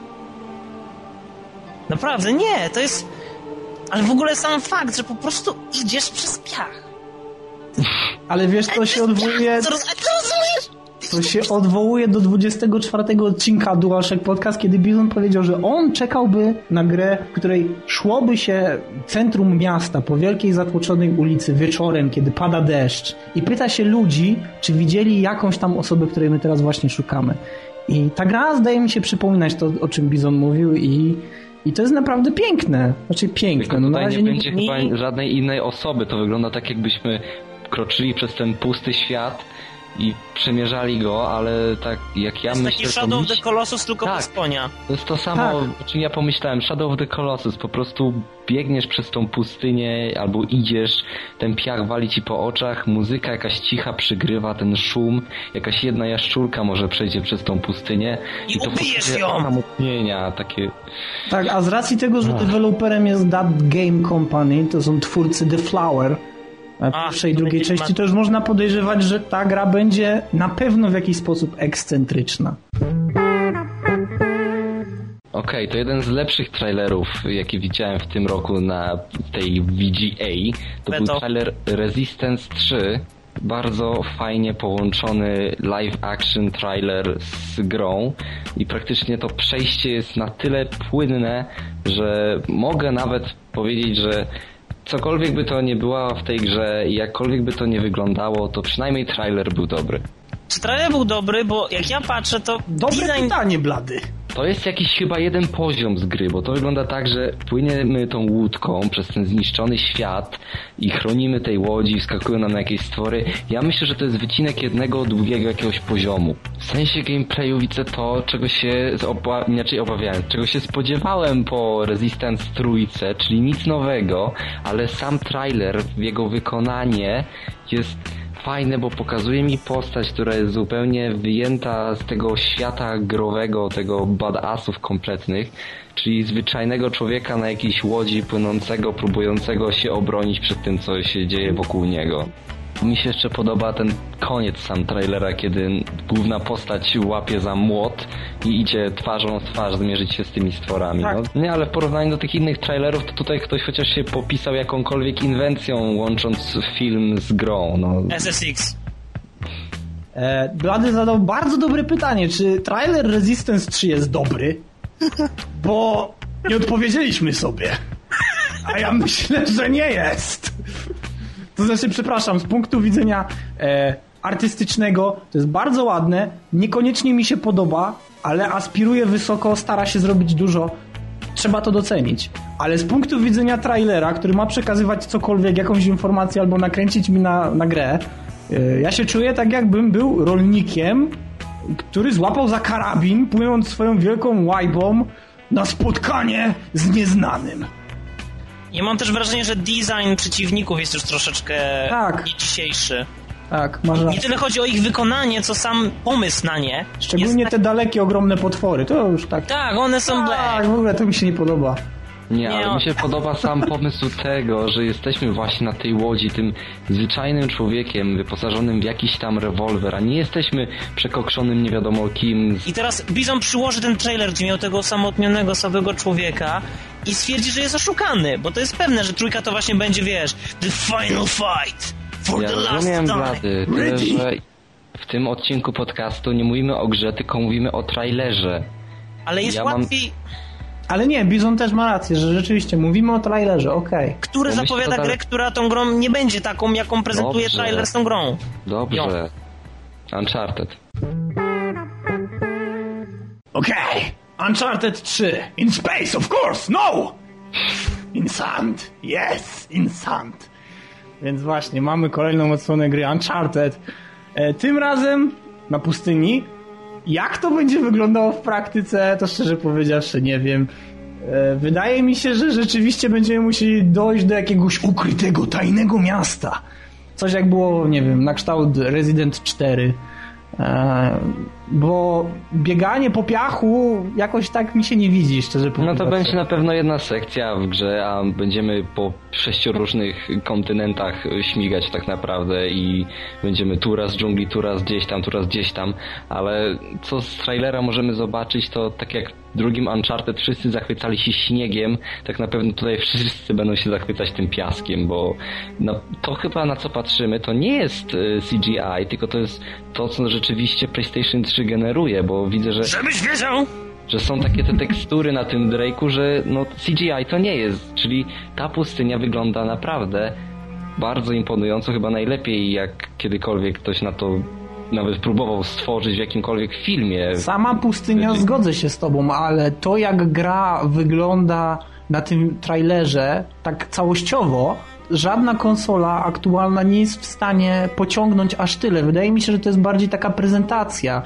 Naprawdę, nie, to jest... Ale w ogóle sam fakt, że po prostu idziesz przez piach.
Ale wiesz, to się odwołuje... To się odwołuje do 24 odcinka DualShock Podcast, kiedy Bizon powiedział, że on czekałby na grę, w której szłoby się centrum miasta po wielkiej zatłoczonej ulicy wieczorem, kiedy pada deszcz i pyta się ludzi, czy widzieli jakąś tam osobę, której my teraz właśnie szukamy. I ta gra zdaje mi się przypominać to, o czym Bizon mówił i to jest naprawdę piękne. Znaczy piękne.
No, na razie nie będzie chyba żadnej innej osoby. To wygląda tak, jakbyśmy kroczyli przez ten pusty świat i przemierzali go, ale tak jak ja myślę...
To jest taki Shadow of the Colossus, tylko bez konia.
To jest to samo, o czym ja pomyślałem. Shadow of the Colossus. Po prostu biegniesz przez tą pustynię albo idziesz, ten piach wali ci po oczach, muzyka jakaś cicha przygrywa, ten szum, jakaś jedna jaszczurka może przejdzie przez tą pustynię
i to ubijesz ją!
Samotnienia, takie...
Tak, a z racji tego, że deweloperem jest That Game Company, to są twórcy The Flower, pierwszej i drugiej części, to już można podejrzewać, że ta gra będzie na pewno w jakiś sposób ekscentryczna.
Okej, to jeden z lepszych trailerów, jaki widziałem w tym roku na tej VGA. To był trailer Resistance 3. Bardzo fajnie połączony live action trailer z grą i praktycznie to przejście jest na tyle płynne, że mogę nawet powiedzieć, że cokolwiek by to nie było w tej grze i jakkolwiek by to nie wyglądało, to przynajmniej trailer był dobry.
Czy trailer był dobry? Bo jak ja patrzę, to
dobre pytanie, blady.
To jest jakiś chyba jeden poziom z gry, bo to wygląda tak, że płyniemy tą łódką przez ten zniszczony świat i chronimy tej łodzi, wskakują nam na jakieś stwory. Ja myślę, że to jest wycinek jednego długiego jakiegoś poziomu. W sensie gameplayu widzę to, czego się obawiałem, czego się spodziewałem po Resistance trójce, czyli nic nowego, ale sam trailer, jego wykonanie jest fajne, bo pokazuje mi postać, która jest zupełnie wyjęta z tego świata growego, tego badassów kompletnych, czyli zwyczajnego człowieka na jakiejś łodzi płynącego, próbującego się obronić przed tym, co się dzieje wokół niego. Mi się jeszcze podoba ten koniec sam trailera, kiedy główna postać łapie za młot i idzie twarzą w twarz zmierzyć się z tymi stworami.
Tak.
No, nie, ale w porównaniu do tych innych trailerów, to tutaj ktoś chociaż się popisał jakąkolwiek inwencją, łącząc film z grą. No.
SSX.
Blady zadał bardzo dobre pytanie, czy trailer Resistance 3 jest dobry? Bo nie odpowiedzieliśmy sobie. A ja myślę, że nie jest. To znaczy, przepraszam, z punktu widzenia artystycznego to jest bardzo ładne, niekoniecznie mi się podoba, ale aspiruje wysoko, stara się zrobić dużo. Trzeba to docenić. Ale z punktu widzenia trailera, który ma przekazywać cokolwiek, jakąś informację albo nakręcić mi na grę, ja się czuję tak, jakbym był rolnikiem, który złapał za karabin, płynąc swoją wielką łajbą na spotkanie z nieznanym.
Ja mam też wrażenie, że design przeciwników jest już troszeczkę nie dzisiejszy.
Tak, masz rację.
Nie tyle chodzi o ich wykonanie, co sam pomysł na nie.
Szczególnie te dalekie, ogromne potwory, to już tak...
Tak, one są
Tak, w ogóle to mi się nie podoba.
Nie, ale mi się podoba sam pomysł tego, że jesteśmy właśnie na tej łodzi tym zwyczajnym człowiekiem wyposażonym w jakiś tam rewolwer, a nie jesteśmy przekokszonym nie wiadomo kim.
I teraz Bizon przyłoży ten trailer, gdzie miał tego osamotnionego, samego człowieka i stwierdzi, że jest oszukany, bo to jest pewne, że trójka to właśnie będzie, wiesz, the final fight for the last time.
Blady, tyle, że w tym odcinku podcastu nie mówimy o grze, tylko mówimy o trailerze.
Ale jest łatwiej...
Ale nie, Bizon też ma rację, że rzeczywiście mówimy o trailerze, okej.
Który
Bo
zapowiada grę, która tą grą nie będzie taką, jaką prezentuje
Dobrze.
trailer z tą grą.
Dobrze. Uncharted.
Okej. Uncharted 3. In space, of course, no! In sand. Yes, in sand.
Więc właśnie, mamy kolejną odsłonę gry Uncharted. Tym razem na pustyni. Jak to będzie wyglądało w praktyce, to szczerze powiedziawszy nie wiem. Wydaje mi się, że rzeczywiście będziemy musieli dojść do jakiegoś ukrytego, tajnego miasta. Coś jak było, nie wiem, na kształt Resident 4. Bo bieganie po piachu jakoś tak mi się nie widzi, szczerze
No
powiedziawszy.
to będzie na pewno jedna sekcja w grze, a będziemy po 6 różnych kontynentach śmigać tak naprawdę i będziemy tu raz w dżungli, tu raz gdzieś tam, ale co z trailera możemy zobaczyć, to tak jak w drugim Uncharted wszyscy zachwycali się śniegiem, tak na pewno tutaj wszyscy będą się zachwycać tym piaskiem, bo to chyba na co patrzymy to nie jest CGI, tylko to jest to, co rzeczywiście PlayStation 3 generuje, bo widzę,
Żebyś wiedział!
że są takie te tekstury na tym Drake'u, że no CGI to nie jest, czyli ta pustynia wygląda naprawdę bardzo imponująco, chyba najlepiej jak kiedykolwiek ktoś na to nawet próbował stworzyć w jakimkolwiek filmie.
Sama pustynia, zgodzę się z tobą, ale to jak gra wygląda na tym trailerze tak całościowo, żadna konsola aktualna nie jest w stanie pociągnąć aż tyle. Wydaje mi się, że to jest bardziej taka prezentacja.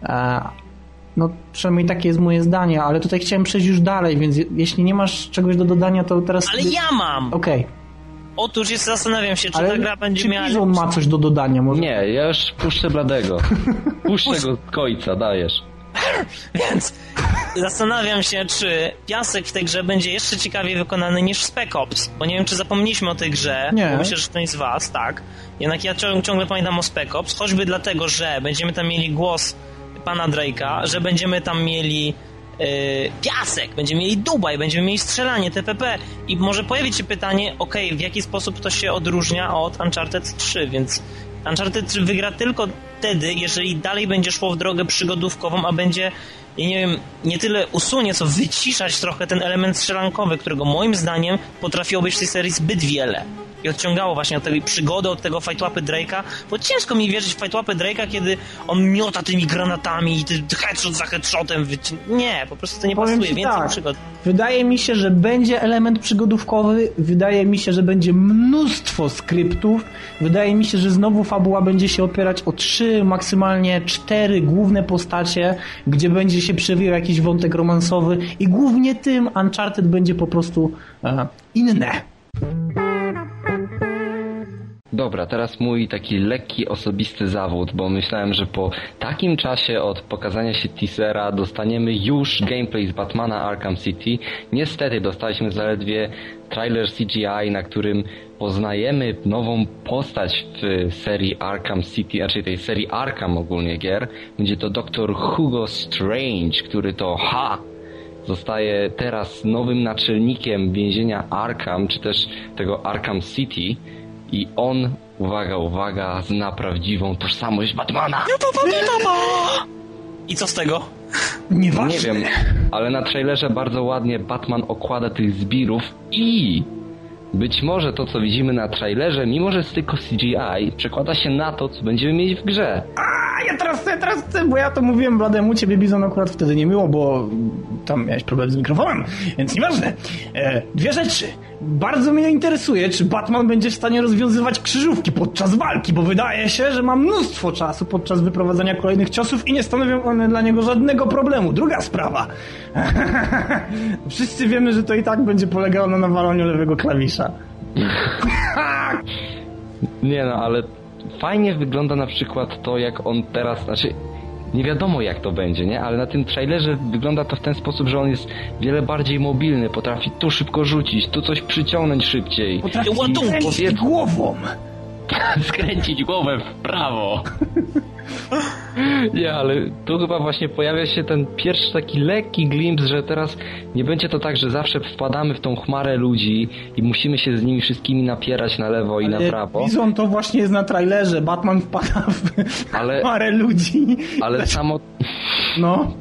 No przynajmniej takie jest moje zdanie, ale tutaj chciałem przejść już dalej, więc jeśli nie masz czegoś do dodania, to teraz...
Ale ja mam!
Okej.
Otóż zastanawiam się, czy
Ale
ta gra będzie
czy
miała...
Bizon ma coś do dodania? Może?
Nie, ja już puszczę Bladego. Puszczę go kojca, dajesz.
Więc zastanawiam się, czy piasek w tej grze będzie jeszcze ciekawiej wykonany niż Spec Ops, bo nie wiem, czy zapomnieliśmy o tej grze,
Nie.
bo myślę, że ktoś z was, tak. Jednak ja ciągle pamiętam o Spec Ops, choćby dlatego, że będziemy tam mieli głos pana Drake'a, że będziemy tam mieli piasek, będziemy mieli Dubaj, będziemy mieli strzelanie, TPP i może pojawić się pytanie, w jaki sposób to się odróżnia od Uncharted 3, więc Uncharted 3 wygra tylko wtedy, jeżeli dalej będzie szło w drogę przygodówkową, a będzie, ja nie wiem, nie tyle usunie, co wyciszać trochę ten element strzelankowy, którego moim zdaniem potrafiło być w tej serii zbyt wiele. I odciągało właśnie od tej przygody, od tego fightłapy Drake'a, bo ciężko mi wierzyć w fightłapy Drake'a, kiedy on miota tymi granatami i headshot za headshotem. Nie, po prostu to nie
Powiem
pasuje,
ci
więcej
tak,
przygod.
wydaje mi się, że będzie element przygodówkowy, wydaje mi się, że będzie mnóstwo skryptów, wydaje mi się, że znowu fabuła będzie się opierać o 3, maksymalnie 4 główne postacie, gdzie będzie się przewijał jakiś wątek romansowy i głównie tym Uncharted będzie po prostu inne.
Dobra, teraz mój taki lekki, osobisty zawód, bo myślałem, że po takim czasie od pokazania się teasera dostaniemy już gameplay z Batmana Arkham City. Niestety dostaliśmy zaledwie trailer CGI, na którym poznajemy nową postać w serii Arkham City, raczej tej serii Arkham ogólnie gier. Będzie to Dr. Hugo Strange, który to zostaje teraz nowym naczelnikiem więzienia Arkham, czy też tego Arkham City. I on, uwaga, zna prawdziwą tożsamość Batmana.
I co z tego?
Nieważne.
Nie wiem, ale na trailerze bardzo ładnie Batman okłada tych zbirów i być może to, co widzimy na trailerze, mimo że jest tylko CGI, przekłada się na to, co będziemy mieć w grze.
Ja teraz chcę, bo ja to mówiłem Blademu, ciebie Bizon akurat wtedy nie było, bo tam miałeś problem z mikrofonem, więc nieważne. Dwie rzeczy. Bardzo mnie interesuje, czy Batman będzie w stanie rozwiązywać krzyżówki podczas walki, bo wydaje się, że ma mnóstwo czasu podczas wyprowadzania kolejnych ciosów i nie stanowią one dla niego żadnego problemu. Druga sprawa. Wszyscy wiemy, że to i tak będzie polegało na nawalaniu lewego klawisza.
Nie no, ale fajnie wygląda na przykład to, jak on teraz, znaczy nie wiadomo jak to będzie, nie? Ale na tym trailerze wygląda to w ten sposób, że on jest wiele bardziej mobilny, potrafi tu szybko rzucić, tu coś przyciągnąć szybciej.
Potrafi
Ładunków.
kręcić głową.
Skręcić głowę w prawo. Nie, ale tu chyba właśnie pojawia się ten pierwszy taki lekki glimpse, że teraz nie będzie to tak, że zawsze wpadamy w tą chmarę ludzi i musimy się z nimi wszystkimi napierać na lewo i na prawo.
Bizon to właśnie jest na trailerze. Batman wpada w parę ludzi.
Ale samo...
No.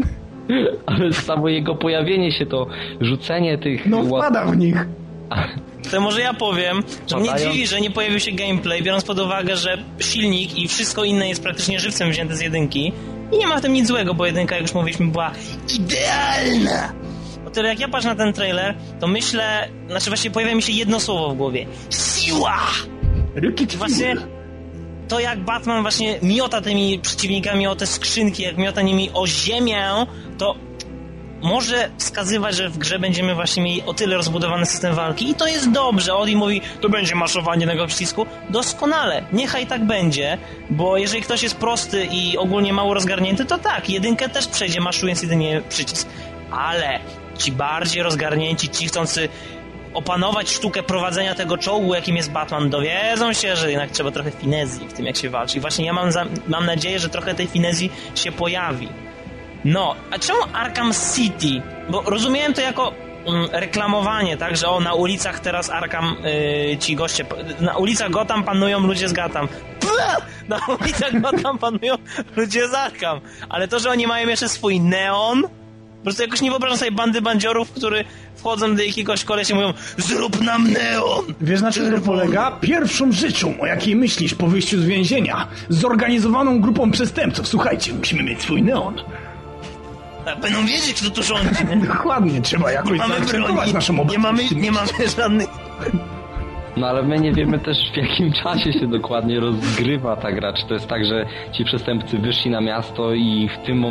Ale samo jego pojawienie się, to rzucenie tych...
No wpada w nich.
To może ja powiem, że mnie dziwi, że nie pojawił się gameplay, biorąc pod uwagę, że silnik i wszystko inne jest praktycznie żywcem wzięte z jedynki i nie ma w tym nic złego, bo jedynka, jak już mówiliśmy, była idealna. O tyle jak ja patrzę na ten trailer, to myślę, właściwie pojawia mi się jedno słowo w głowie. Siła! Właśnie to jak Batman właśnie miota tymi przeciwnikami o te skrzynki, jak miota nimi o ziemię, to może wskazywać, że w grze będziemy właśnie mieli o tyle rozbudowany system walki i to jest dobrze. Odi mówi, to będzie maszowanie tego przycisku. Doskonale, niechaj tak będzie, bo jeżeli ktoś jest prosty i ogólnie mało rozgarnięty, to tak, jedynkę też przejdzie maszując jedynie przycisk. Ale ci bardziej rozgarnięci, ci chcący opanować sztukę prowadzenia tego czołgu, jakim jest Batman, dowiedzą się, że jednak trzeba trochę finezji w tym, jak się walczy. I właśnie ja mam nadzieję, że trochę tej finezji się pojawi. No, a czemu Arkham City? Bo rozumiałem to jako reklamowanie, tak, że na ulicach teraz Arkham, ci goście, na ulicach Gotham panują ludzie z Gotham. Na ulicach Gotham panują ludzie z Arkham. Ale to, że oni mają jeszcze swój neon, po prostu jakoś nie wyobrażam sobie bandy bandziorów, które wchodzą do jakiegoś kolesia i mówią, zrób nam neon!
Wiesz, na czym to polega? Pierwszą rzeczą, o jakiej myślisz po wyjściu z więzienia, zorganizowaną grupą przestępców. Słuchajcie, musimy mieć swój neon.
Tak, będą wiedzieć, kto tu rządzi.
Dokładnie, trzeba jakoś zaakcentować naszą obecność.
Nie mamy żadnych...
No ale my nie wiemy też, w jakim czasie się dokładnie rozgrywa ta gra. Czy to jest tak, że ci przestępcy wyszli na miasto i w tym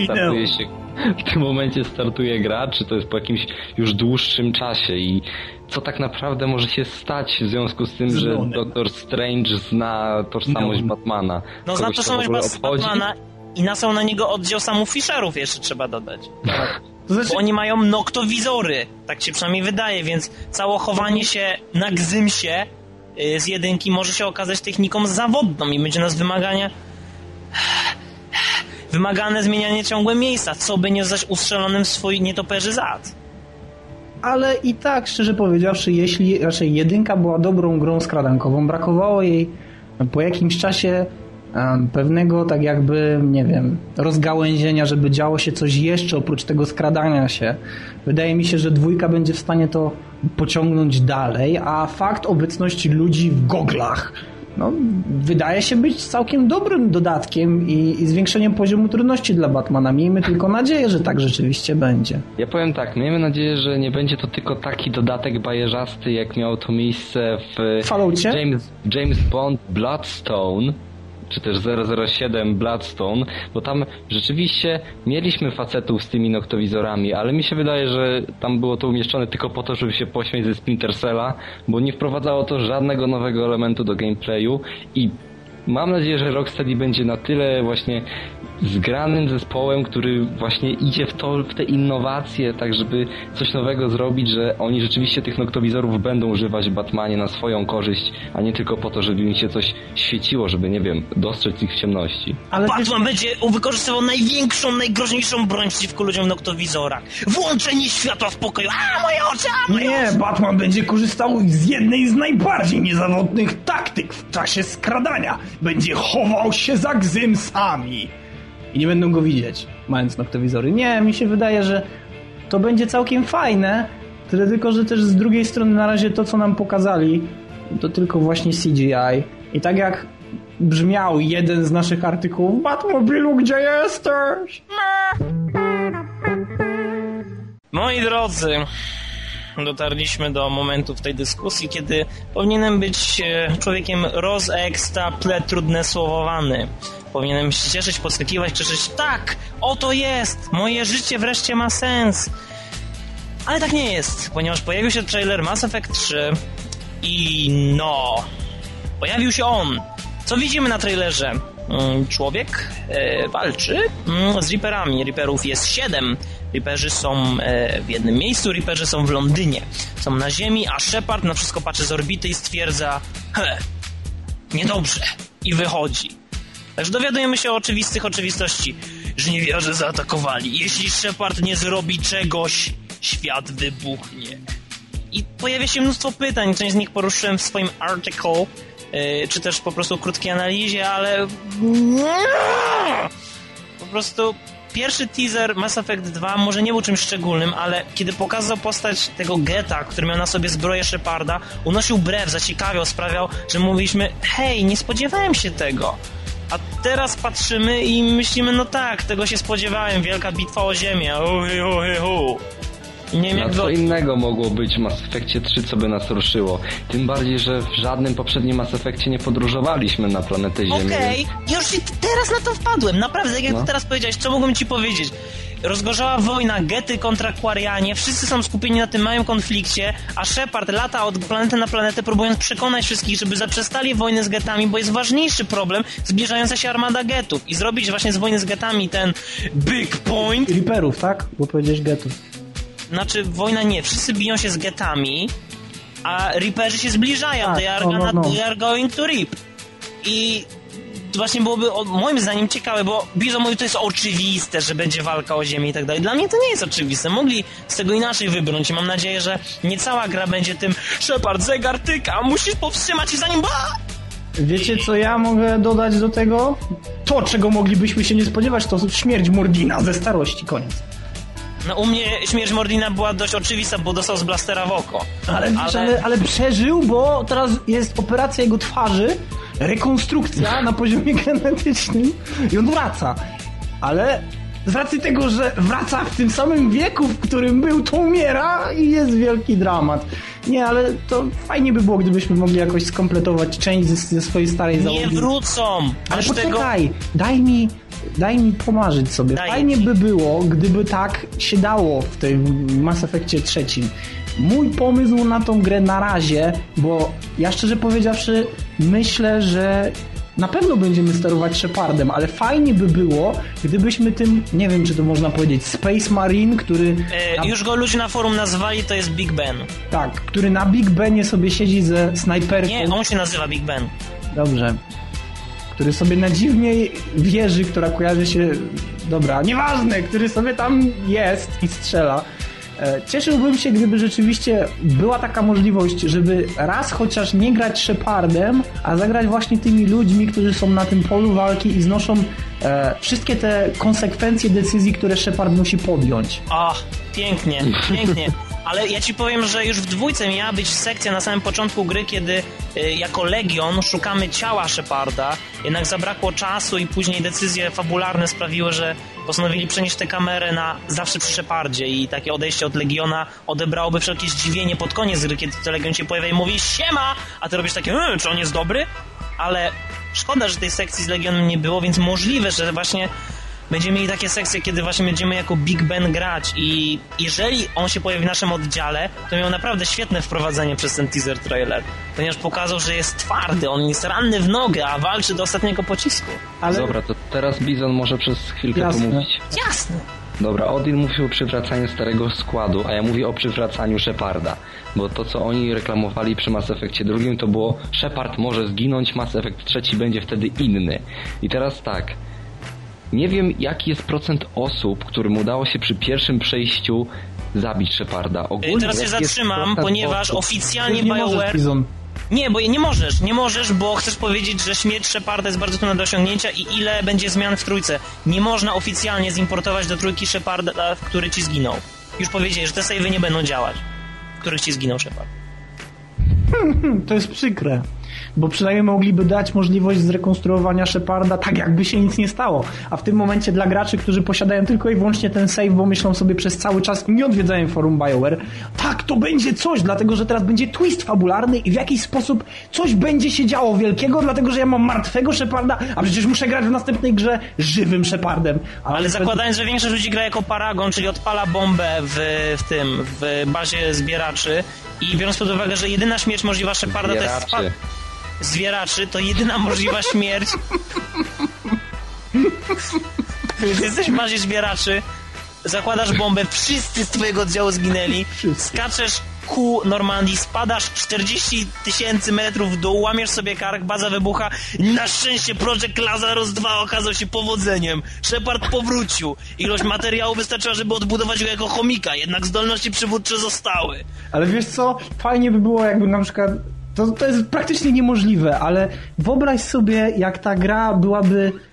momencie startuje gra, czy to jest po jakimś już dłuższym czasie i co tak naprawdę może się stać w związku z tym, że Doktor Strange zna tożsamość Batmana.
No zna tożsamość Batmana i nasał na niego oddział samów Fisherów jeszcze trzeba dodać. Tak. To znaczy... Bo oni mają noktowizory, tak się przynajmniej wydaje, więc całe chowanie się na gzymsie z jedynki może się okazać techniką zawodną i będzie nas wymagane zmienianie ciągłe miejsca, co by nie zostać ustrzelonym w swój nietoperzy zad.
Ale i tak, szczerze powiedziawszy, jeśli raczej jedynka była dobrą grą skradankową, brakowało jej po jakimś czasie pewnego, tak jakby, nie wiem, rozgałęzienia, żeby działo się coś jeszcze oprócz tego skradania się. Wydaje mi się, że dwójka będzie w stanie to pociągnąć dalej, a fakt obecności ludzi w goglach wydaje się być całkiem dobrym dodatkiem i zwiększeniem poziomu trudności dla Batmana. Miejmy tylko nadzieję, że tak rzeczywiście będzie.
Ja powiem tak, miejmy nadzieję, że nie będzie to tylko taki dodatek bajeżasty, jak miało to miejsce w James Bond Bloodstone, czy też 007 Bloodstone, bo tam rzeczywiście mieliśmy facetów z tymi noktowizorami, ale mi się wydaje, że tam było to umieszczone tylko po to, żeby się pośmiać ze Splinter Cella, bo nie wprowadzało to żadnego nowego elementu do gameplayu i mam nadzieję, że Rocksteady będzie na tyle właśnie zgranym zespołem, który właśnie idzie w te innowacje, tak żeby coś nowego zrobić, że oni rzeczywiście tych noktowizorów będą używać w Batmanie na swoją korzyść, a nie tylko po to, żeby im się coś świeciło, żeby, nie wiem, dostrzec ich w ciemności.
Ale Batman będzie wykorzystywał największą, najgroźniejszą broń przeciwko ludziom w noktowizorach. Włączenie światła w pokoju. A, moje oczy!
Nie, Batman będzie korzystał z jednej z najbardziej niezawodnych taktyk w czasie skradania. Będzie chował się za gzymsami. I nie będą go widzieć, mając noktowizory. Nie, mi się wydaje, że to będzie całkiem fajne, tyle tylko, że też z drugiej strony na razie to, co nam pokazali, to tylko właśnie CGI. I tak jak brzmiał jeden z naszych artykułów, Batmobilu, gdzie jesteś?
Moi drodzy, dotarliśmy do momentu w tej dyskusji, kiedy powinienem być człowiekiem trudnesłowowany. Powinienem się cieszyć, podskakiwać, krzyczeć, tak, oto jest, moje życie wreszcie ma sens. Ale tak nie jest, ponieważ pojawił się trailer Mass Effect 3 i pojawił się on. Co widzimy na trailerze? Człowiek walczy z Reaperami. Reaperów jest 7. Reaperzy są w jednym miejscu, Reaperzy są w Londynie. Są na ziemi, a Shepard na wszystko patrzy z orbity i stwierdza niedobrze. I wychodzi. Także dowiadujemy się o oczywistych oczywistości. Żniwiarze zaatakowali. Jeśli Shepard nie zrobi czegoś, świat wybuchnie. I pojawia się mnóstwo pytań. Część z nich poruszyłem w swoim article, czy też po prostu krótkiej analizie, ale po prostu pierwszy teaser Mass Effect 2 może nie był czymś szczególnym, ale kiedy pokazał postać tego Geta, który miał na sobie zbroję Sheparda, unosił brew, zaciekawiał, sprawiał, że mówiliśmy, hej, nie spodziewałem się tego. A teraz patrzymy i myślimy, no tak, tego się spodziewałem, wielka bitwa o ziemię, Nie wiem, jak
co innego mogło być w Mass Effectie 3, co by nas ruszyło. Tym bardziej, że w żadnym poprzednim Mass Effectie nie podróżowaliśmy na planetę Ziemię.
Okej, już teraz na to wpadłem, naprawdę, jak to teraz powiedziałeś, co mogłem ci powiedzieć? Rozgorzała wojna, Gety kontra Quarianie, wszyscy są skupieni na tym małym konflikcie, a Shepard lata od planety na planetę, próbując przekonać wszystkich, żeby zaprzestali wojny z Getami, bo jest ważniejszy problem, zbliżająca się armada Getów i zrobić właśnie z wojny z Getami ten big point.
Reaperów, tak? Bo powiedziałeś Getów.
Znaczy, wojna nie, wszyscy biją się z Getami, a Reaperzy się zbliżają,
Tak,
they are going to Reap. I to właśnie byłoby moim zdaniem ciekawe, bo Bizon mówi, to jest oczywiste, że będzie walka o ziemię i tak dalej. Dla mnie to nie jest oczywiste. Mogli z tego inaczej wybrnąć i mam nadzieję, że nie cała gra będzie tym Shepard, zegar tyka, musisz powstrzymać się zanim...
Wiecie, co ja mogę dodać do tego? To, czego moglibyśmy się nie spodziewać, to śmierć Mordina ze starości, koniec.
No u mnie śmierć Mordina była dość oczywista, bo dostał z blastera w oko.
Ale przeżył, bo teraz jest operacja jego twarzy, rekonstrukcja na poziomie genetycznym i on wraca. Ale z racji tego, że wraca w tym samym wieku, w którym był, to umiera i jest wielki dramat. Nie, ale to fajnie by było, gdybyśmy mogli jakoś skompletować część ze swojej starej załogi.
Nie wrócą!
Ale poczekaj, daj mi pomarzyć sobie. Fajnie by było, gdyby tak się dało w tym Mass Effectie 3. Mój pomysł na tą grę na razie, bo ja szczerze powiedziawszy myślę, że na pewno będziemy sterować Shepardem, ale fajnie by było, gdybyśmy tym, nie wiem czy to można powiedzieć, Space Marine, który...
Już go ludzie na forum nazwali, to jest Big Ben.
Tak, który na Big Benie sobie siedzi ze snajperką.
Nie, on się nazywa Big Ben.
Dobrze. Który sobie na dziwnej wieży, która kojarzy się... Dobra, nieważne, który sobie tam jest i strzela. Cieszyłbym się, gdyby rzeczywiście była taka możliwość, żeby raz chociaż nie grać Shepardem, a zagrać właśnie tymi ludźmi, którzy są na tym polu walki i znoszą wszystkie te konsekwencje decyzji, które Shepard musi podjąć.
Pięknie, pięknie. Ale ja ci powiem, że już w 2 miała być sekcja na samym początku gry, kiedy jako Legion szukamy ciała Sheparda, jednak zabrakło czasu i później decyzje fabularne sprawiły, że postanowili przenieść tę kamerę na zawsze przy Shepardzie i takie odejście od Legiona odebrałoby wszelkie zdziwienie pod koniec gry, kiedy to Legion się pojawia i mówi siema, a ty robisz takie, czy on jest dobry? Ale szkoda, że tej sekcji z Legionem nie było, więc możliwe, że właśnie będziemy mieli takie sekcje, kiedy właśnie będziemy jako Big Ben grać i jeżeli on się pojawi w naszym oddziale, to miał naprawdę świetne wprowadzenie przez ten teaser trailer, ponieważ pokazał, że jest twardy, on jest ranny w nogę, a walczy do ostatniego pocisku.
Ale... Dobra, to teraz Bizon może przez chwilkę pomówić.
Jasne.
Dobra, Odin mówił o przywracaniu starego składu, a ja mówię o przywracaniu Sheparda. Bo to, co oni reklamowali przy Mass Effectie 2, to było Shepard może zginąć, Mass Effect 3 będzie wtedy inny. I teraz tak... Nie wiem, jaki jest procent osób, którym udało się przy pierwszym przejściu zabić Sheparda. Ogólnie
teraz się zatrzymam, ponieważ oficjalnie BioWare...
Nie,
bo nie możesz, bo chcesz powiedzieć, że śmierć Sheparda jest bardzo trudna do osiągnięcia i ile będzie zmian w 3. Nie można oficjalnie zimportować do 3 Sheparda, który ci zginął. Już powiedzieli, że te save'y nie będą działać, w których ci zginął Shepard.
To jest przykre. Bo przynajmniej mogliby dać możliwość zrekonstruowania Sheparda tak, jakby się nic nie stało. A w tym momencie dla graczy, którzy posiadają tylko i wyłącznie ten save, bo myślą sobie przez cały czas, nie odwiedzają forum BioWare, tak, to będzie coś, dlatego że teraz będzie twist fabularny i w jakiś sposób coś będzie się działo wielkiego, dlatego że ja mam martwego Sheparda, a przecież muszę grać w następnej grze żywym Shepardem.
Ale zakładając, że większość ludzi gra jako Paragon, czyli odpala bombę w bazie zbieraczy i biorąc pod uwagę, że jedyna śmierć możliwa Sheparda to jest zwieraczy, to jedyna możliwa śmierć. Jesteś w bazie zbieraczy, zakładasz bombę, wszyscy z twojego oddziału zginęli, skaczesz ku Normandii, spadasz 40 000 metrów w dół, łamiesz sobie kark, baza wybucha. Na szczęście Project Lazarus 2 okazał się powodzeniem. Shepard powrócił. Ilość materiału wystarczyła, żeby odbudować go jako chomika, jednak zdolności przywódcze zostały.
Ale wiesz co? Fajnie by było, jakby na przykład to jest praktycznie niemożliwe, ale wyobraź sobie, jak ta gra byłaby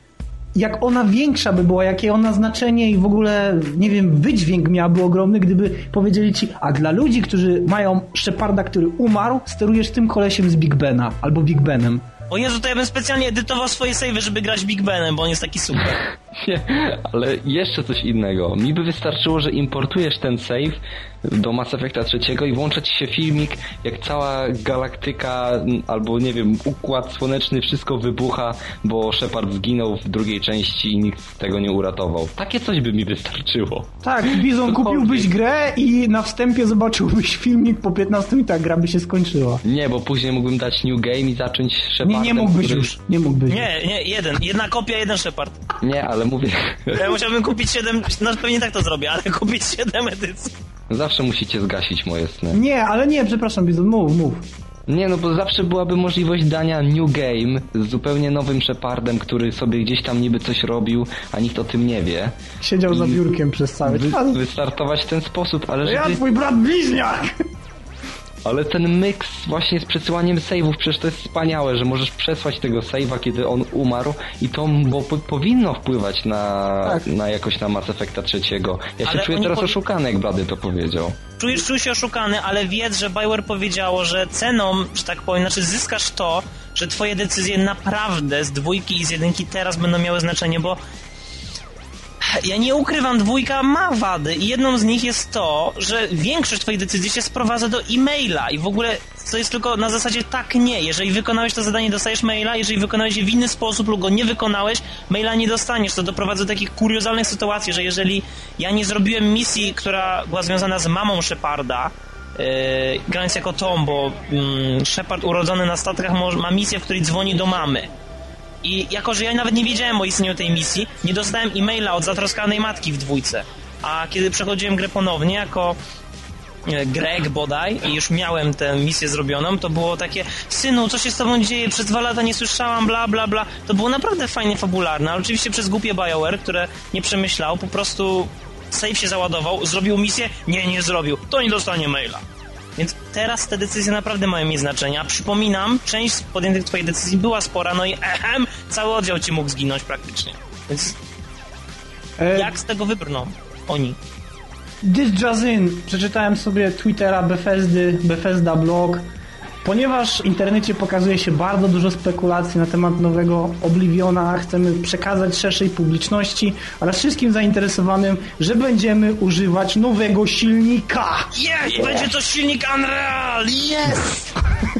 jak ona większa by była, jakie ona znaczenie i w ogóle, nie wiem, wydźwięk miałaby ogromny, gdyby powiedzieli ci, a dla ludzi, którzy mają Sheparda, który umarł, sterujesz tym kolesiem z Big Bena, albo Big Benem.
O Jezu, to ja bym specjalnie edytował swoje save'y, żeby grać Big Benem, bo on jest taki super.
Nie, ale jeszcze coś innego. Mi by wystarczyło, że importujesz ten save do Mass Effecta 3 i włącza ci się filmik, jak cała galaktyka, albo nie wiem, układ słoneczny, wszystko wybucha, bo Shepard zginął w drugiej części i nikt tego nie uratował. Takie coś by mi wystarczyło.
Tak, Bizon, kupiłbyś grę i na wstępie zobaczyłbyś filmik, po 15 minutach gra by się skończyła.
Nie, bo później mógłbym dać New Game i zacząć Shepardem.
Nie mógłbyś już, nie mógłbyś.
Nie, jedna kopia, jeden Shepard.
Nie, ale mówię...
Ja musiałbym kupić 7, no pewnie tak to zrobię, ale kupić 7 edycji.
Zawsze musicie zgasić moje sny.
Nie, ale nie, przepraszam, Bizon, mów.
Nie, no bo zawsze byłaby możliwość dania New Game z zupełnie nowym Shepardem, który sobie gdzieś tam niby coś robił, a nikt o tym nie wie.
Siedział za biurkiem przez cały czas.
Wystartować w ten sposób, ale żeby...
Ja, twój brat bliźniak!
Ale ten miks właśnie z przesyłaniem save'ów, przecież to jest wspaniałe, że możesz przesłać tego save'a, kiedy on umarł i to powinno wpływać na jakoś na Mass Effecta 3. Ja się czuję teraz oszukany, jak Blady to powiedział.
Czuję się oszukany, ale wiedz, że BioWare powiedziało, że ceną, że tak powiem, znaczy zyskasz to, że twoje decyzje naprawdę z 2 i z 1 teraz będą miały znaczenie, bo ja nie ukrywam, 2 ma wady i jedną z nich jest to, że większość twoich decyzji się sprowadza do e-maila i w ogóle to jest tylko na zasadzie tak, nie. Jeżeli wykonałeś to zadanie, dostajesz maila, jeżeli wykonałeś je w inny sposób lub go nie wykonałeś, maila nie dostaniesz. To doprowadza do takich kuriozalnych sytuacji, że jeżeli ja nie zrobiłem misji, która była związana z mamą Sheparda, grając jako Tom, bo Shepard urodzony na statkach ma misję, w której dzwoni do mamy. I jako, że ja nawet nie wiedziałem o istnieniu tej misji, nie dostałem e-maila od zatroskanej matki w 2. A kiedy przechodziłem grę ponownie jako Greg bodaj i już miałem tę misję zrobioną, to było takie: synu, co się z tobą dzieje? Przez 2 lata nie słyszałam, bla bla bla. To było naprawdę fajnie fabularne, ale oczywiście przez głupie BioWare, które nie przemyślał, po prostu save się załadował, zrobił misję, nie zrobił, to nie dostanie maila. Więc teraz te decyzje naprawdę mają mieć znaczenie. A przypominam, część z podjętych twoich decyzji była spora, no i cały oddział ci mógł zginąć praktycznie. Więc jak z tego wybrną oni?
This just in. Przeczytałem sobie Twittera Bethesda blog. Ponieważ w internecie pokazuje się bardzo dużo spekulacji na temat nowego Obliviona, chcemy przekazać szerszej publiczności oraz wszystkim zainteresowanym, że będziemy używać nowego silnika.
Będzie to silnik Unreal! Yes!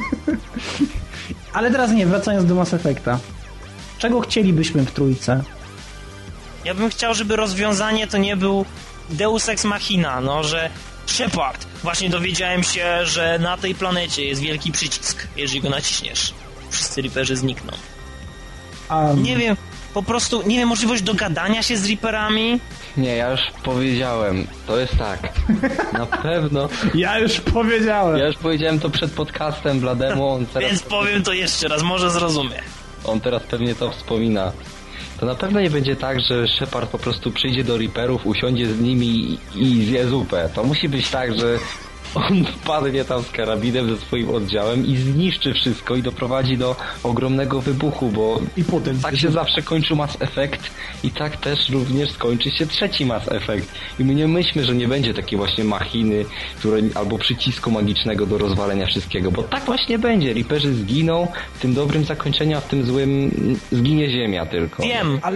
Ale teraz nie, wracając do Mass Effecta. Czego chcielibyśmy w 3?
Ja bym chciał, żeby rozwiązanie to nie był Deus Ex Machina, no, że Shepard, właśnie dowiedziałem się, że na tej planecie jest wielki przycisk. Jeżeli go naciśniesz, wszyscy Reaperzy znikną. Nie wiem, po prostu, nie wiem, możliwość dogadania się z Reaperami?
Nie, ja już powiedziałem. To jest tak. Na pewno.
Ja już powiedziałem
to przed podcastem Blademu. On teraz...
Więc powiem to jeszcze raz, może zrozumie.
On teraz pewnie to wspomina. To na pewno nie będzie tak, że Shepard po prostu przyjdzie do Reaperów, usiądzie z nimi i zje zupę. To musi być tak, że on wpadnie tam z karabinem ze swoim oddziałem i zniszczy wszystko i doprowadzi do ogromnego wybuchu, bo
i potem
tak się zawsze kończy Mass Effect i tak też również skończy się 3 Mass Effect. I my nie myślmy, że nie będzie takiej właśnie machiny, albo przycisku magicznego do rozwalenia wszystkiego, bo tak właśnie będzie. Reaperzy zginą w tym dobrym zakończeniu, a w tym złym zginie Ziemia tylko.
Wiem, ale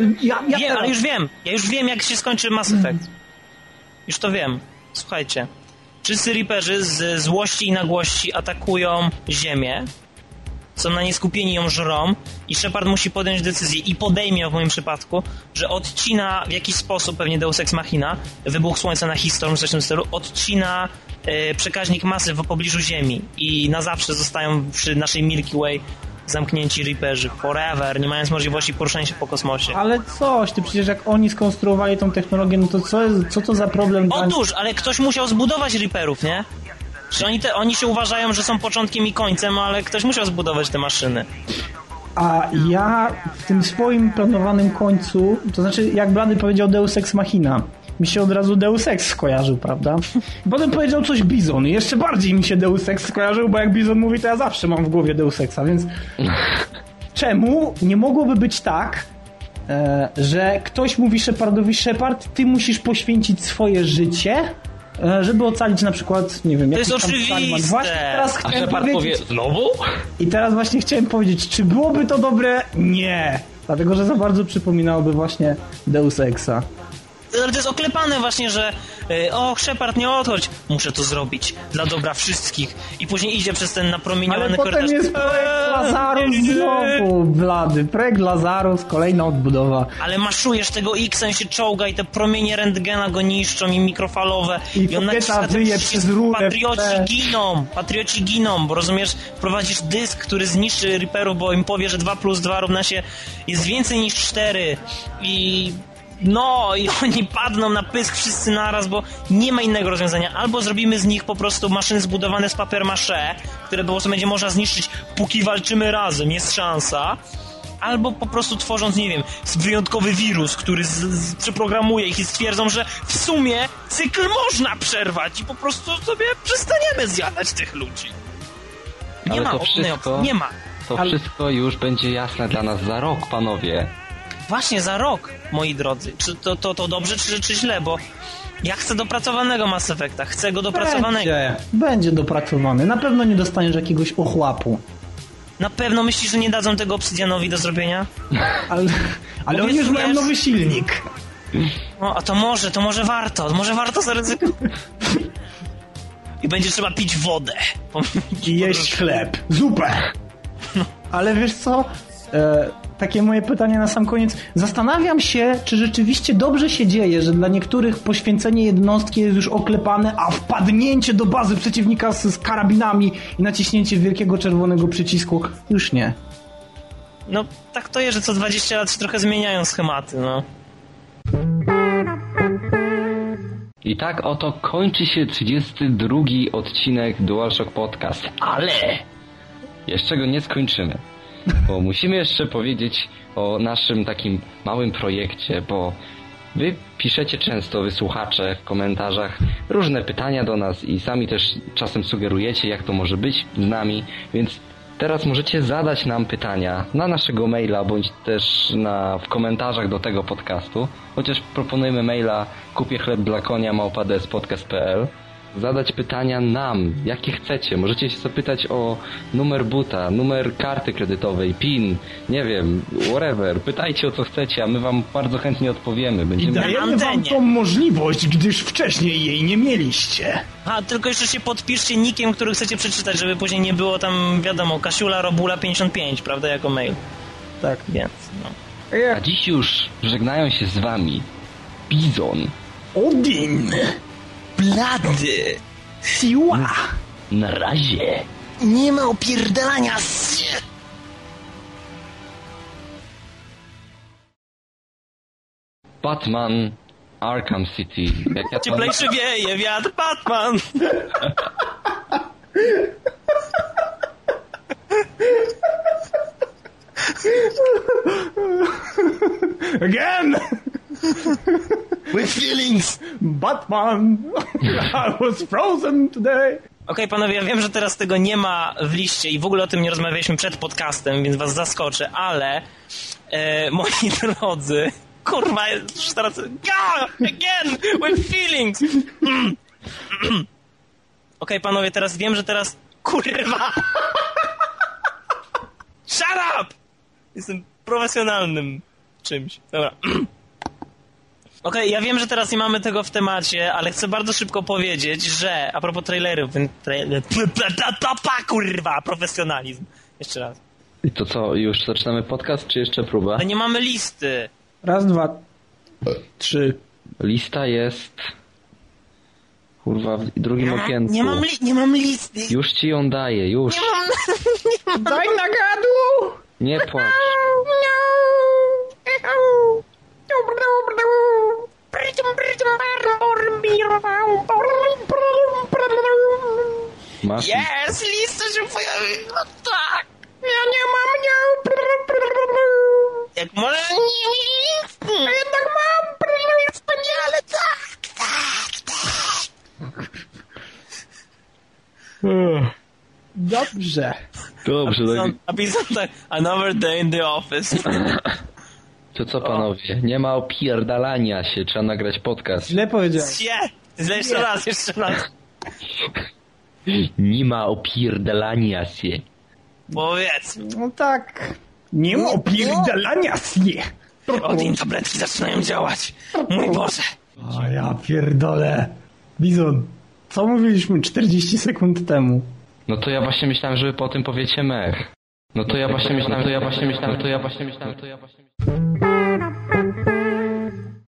ja już wiem, jak się skończy Mass Effect. Już to wiem. Słuchajcie. Wszyscy Reaperzy z złości i nagłości atakują Ziemię, są na nie skupieni, ją żrą i Shepard musi podjąć decyzję i podejmie ją w moim przypadku, że odcina w jakiś sposób, pewnie Deus Ex Machina, wybuch Słońca na Historm, w tym stylu, odcina przekaźnik masy w pobliżu Ziemi i na zawsze zostają przy naszej Milky Way zamknięci Reaperzy, forever, nie mając możliwości poruszania się po kosmosie.
Ale coś, przecież jak oni skonstruowali tą technologię, no to co to za problem?
Otóż, ale ktoś musiał zbudować Reaperów, nie? Że oni się uważają, że są początkiem i końcem, ale ktoś musiał zbudować te maszyny.
A ja w tym swoim planowanym końcu, to znaczy jak Blady powiedział Deus Ex Machina, mi się od razu Deus Ex skojarzył, prawda? Potem powiedział coś Bizon i jeszcze bardziej mi się Deus Ex skojarzył, bo jak Bizon mówi, to ja zawsze mam w głowie Deus Exa, więc czemu nie mogłoby być tak, że ktoś mówi Shepardowi: Shepard, ty musisz poświęcić swoje życie, żeby ocalić na przykład, nie wiem,
to jest
oczywiste. Właśnie teraz
A Shepard powie: znowu?
I teraz właśnie chciałem powiedzieć, czy byłoby to dobre? Nie. Dlatego, że za bardzo przypominałoby właśnie Deus Exa.
Ale to jest oklepane właśnie, że Shepard, nie odchodź, muszę to zrobić dla dobra wszystkich. I później idzie przez ten napromieniowany korytarz.
Ale potem jest projekt Lazarus znowu, blady. Projekt Lazarus, kolejna odbudowa.
Ale maszujesz tego X-em, się czołga i te promienie rentgena go niszczą i mikrofalowe.
I on naciska wyje przez rurę.
Patrioci giną, bo rozumiesz, wprowadzisz dysk, który zniszczy Reaperów, bo im powie, że 2 + 2 równa się jest więcej niż 4 i oni padną na pysk wszyscy naraz, bo nie ma innego rozwiązania. Albo zrobimy z nich po prostu maszyny zbudowane z papier-mâché, które po prostu będzie można zniszczyć, póki walczymy razem, jest szansa. Albo po prostu tworząc, nie wiem, wyjątkowy wirus, który przeprogramuje ich i stwierdzą, że w sumie cykl można przerwać i po prostu sobie przestaniemy zjadać tych ludzi. Nie ma opcji, nie ma.
To wszystko już będzie jasne dla nas za rok, panowie.
Właśnie za rok, moi drodzy. Czy to dobrze, czy źle? Bo ja chcę dopracowanego Mass Effecta. Chcę go dopracowanego.
Będzie dopracowany. Na pewno nie dostaniesz jakiegoś ochłapu.
Na pewno myślisz, że nie dadzą tego Obsydianowi do zrobienia?
Ale oni już mają nowy silnik.
A to może warto. Może warto zaryzykować. I będzie trzeba pić wodę.
I jeść chleb. Zupę. Ale wiesz co? Takie moje pytanie na sam koniec. Zastanawiam się, czy rzeczywiście dobrze się dzieje, że dla niektórych poświęcenie jednostki jest już oklepane, a wpadnięcie do bazy przeciwnika z karabinami i naciśnięcie wielkiego czerwonego przycisku już nie.
Tak to jest, że co 20 lat się trochę zmieniają schematy,
I tak oto kończy się 32 odcinek DualShock Podcast. Ale jeszcze go nie skończymy. Bo musimy jeszcze powiedzieć o naszym takim małym projekcie, bo wy piszecie często, wy słuchacze, w komentarzach różne pytania do nas i sami też czasem sugerujecie, jak to może być z nami, więc teraz możecie zadać nam pytania na naszego maila, bądź też w komentarzach do tego podcastu, chociaż proponujemy maila kupiechleb@ds.podcast.pl. Zadać pytania nam, jakie chcecie. Możecie się zapytać o numer buta, numer karty kredytowej, PIN, nie wiem, whatever. Pytajcie o co chcecie, a my wam bardzo chętnie odpowiemy.
I dajemy wam tą możliwość, gdyż wcześniej jej nie mieliście.
Tylko jeszcze się podpiszcie nickiem, który chcecie przeczytać, żeby później nie było tam, wiadomo, Kasiula Robula 55, prawda, jako mail.
Tak.
Więc,
A dziś już żegnają się z wami Bizon,
Odin,
Blady,
Siła.
Na razie.
Nie ma opierdalania
Batman Arkham City. Jak ja
Cieplejszy wieje wiatr, Batman!
Again!
With feelings!
Batman! I was frozen today!
Okej, panowie, ja wiem, że teraz tego nie ma w liście i w ogóle o tym nie rozmawialiśmy przed podcastem, więc was zaskoczę, ale moi drodzy, kurwa, już teraz again with feelings! Okej, panowie, teraz wiem, że teraz kurwa! Shut up! Jestem profesjonalnym czymś. Dobra. Okej, ja wiem, że teraz nie mamy tego w temacie, ale chcę bardzo szybko powiedzieć, że a propos trailerów, kurwa, profesjonalizm. Jeszcze raz.
I to co, już zaczynamy podcast, czy jeszcze próba?
Ale nie mamy listy.
1, 2, 3.
Lista jest... Kurwa, w drugim okienku.
Nie mam listy.
Już ci ją daję, już.
Nie mam.
Daj na gadu!
Nie płacz. Masz...
Jest, lista się pojawiła, tak.
Ja nie mam nią!
Jak może nie,
Jednak mam!
wspaniale, tak.
Dobrze.
Dobrze, tak.
Napisał tak, another day in the office.
To co panowie, nie ma opierdalania się, trzeba nagrać podcast.
Źle powiedziałem.
Źle, jeszcze raz.
Nie ma opierdalania się.
Powiedz.
No tak.
Nie ma opierdalania się!
Odin, tabletki zaczynają działać. Mój Boże.
O ja pierdolę. Bizon, co mówiliśmy 40 sekund temu?
No to ja właśnie myślałem, że wy po tym powiecie mech. No to ja właśnie myślałem.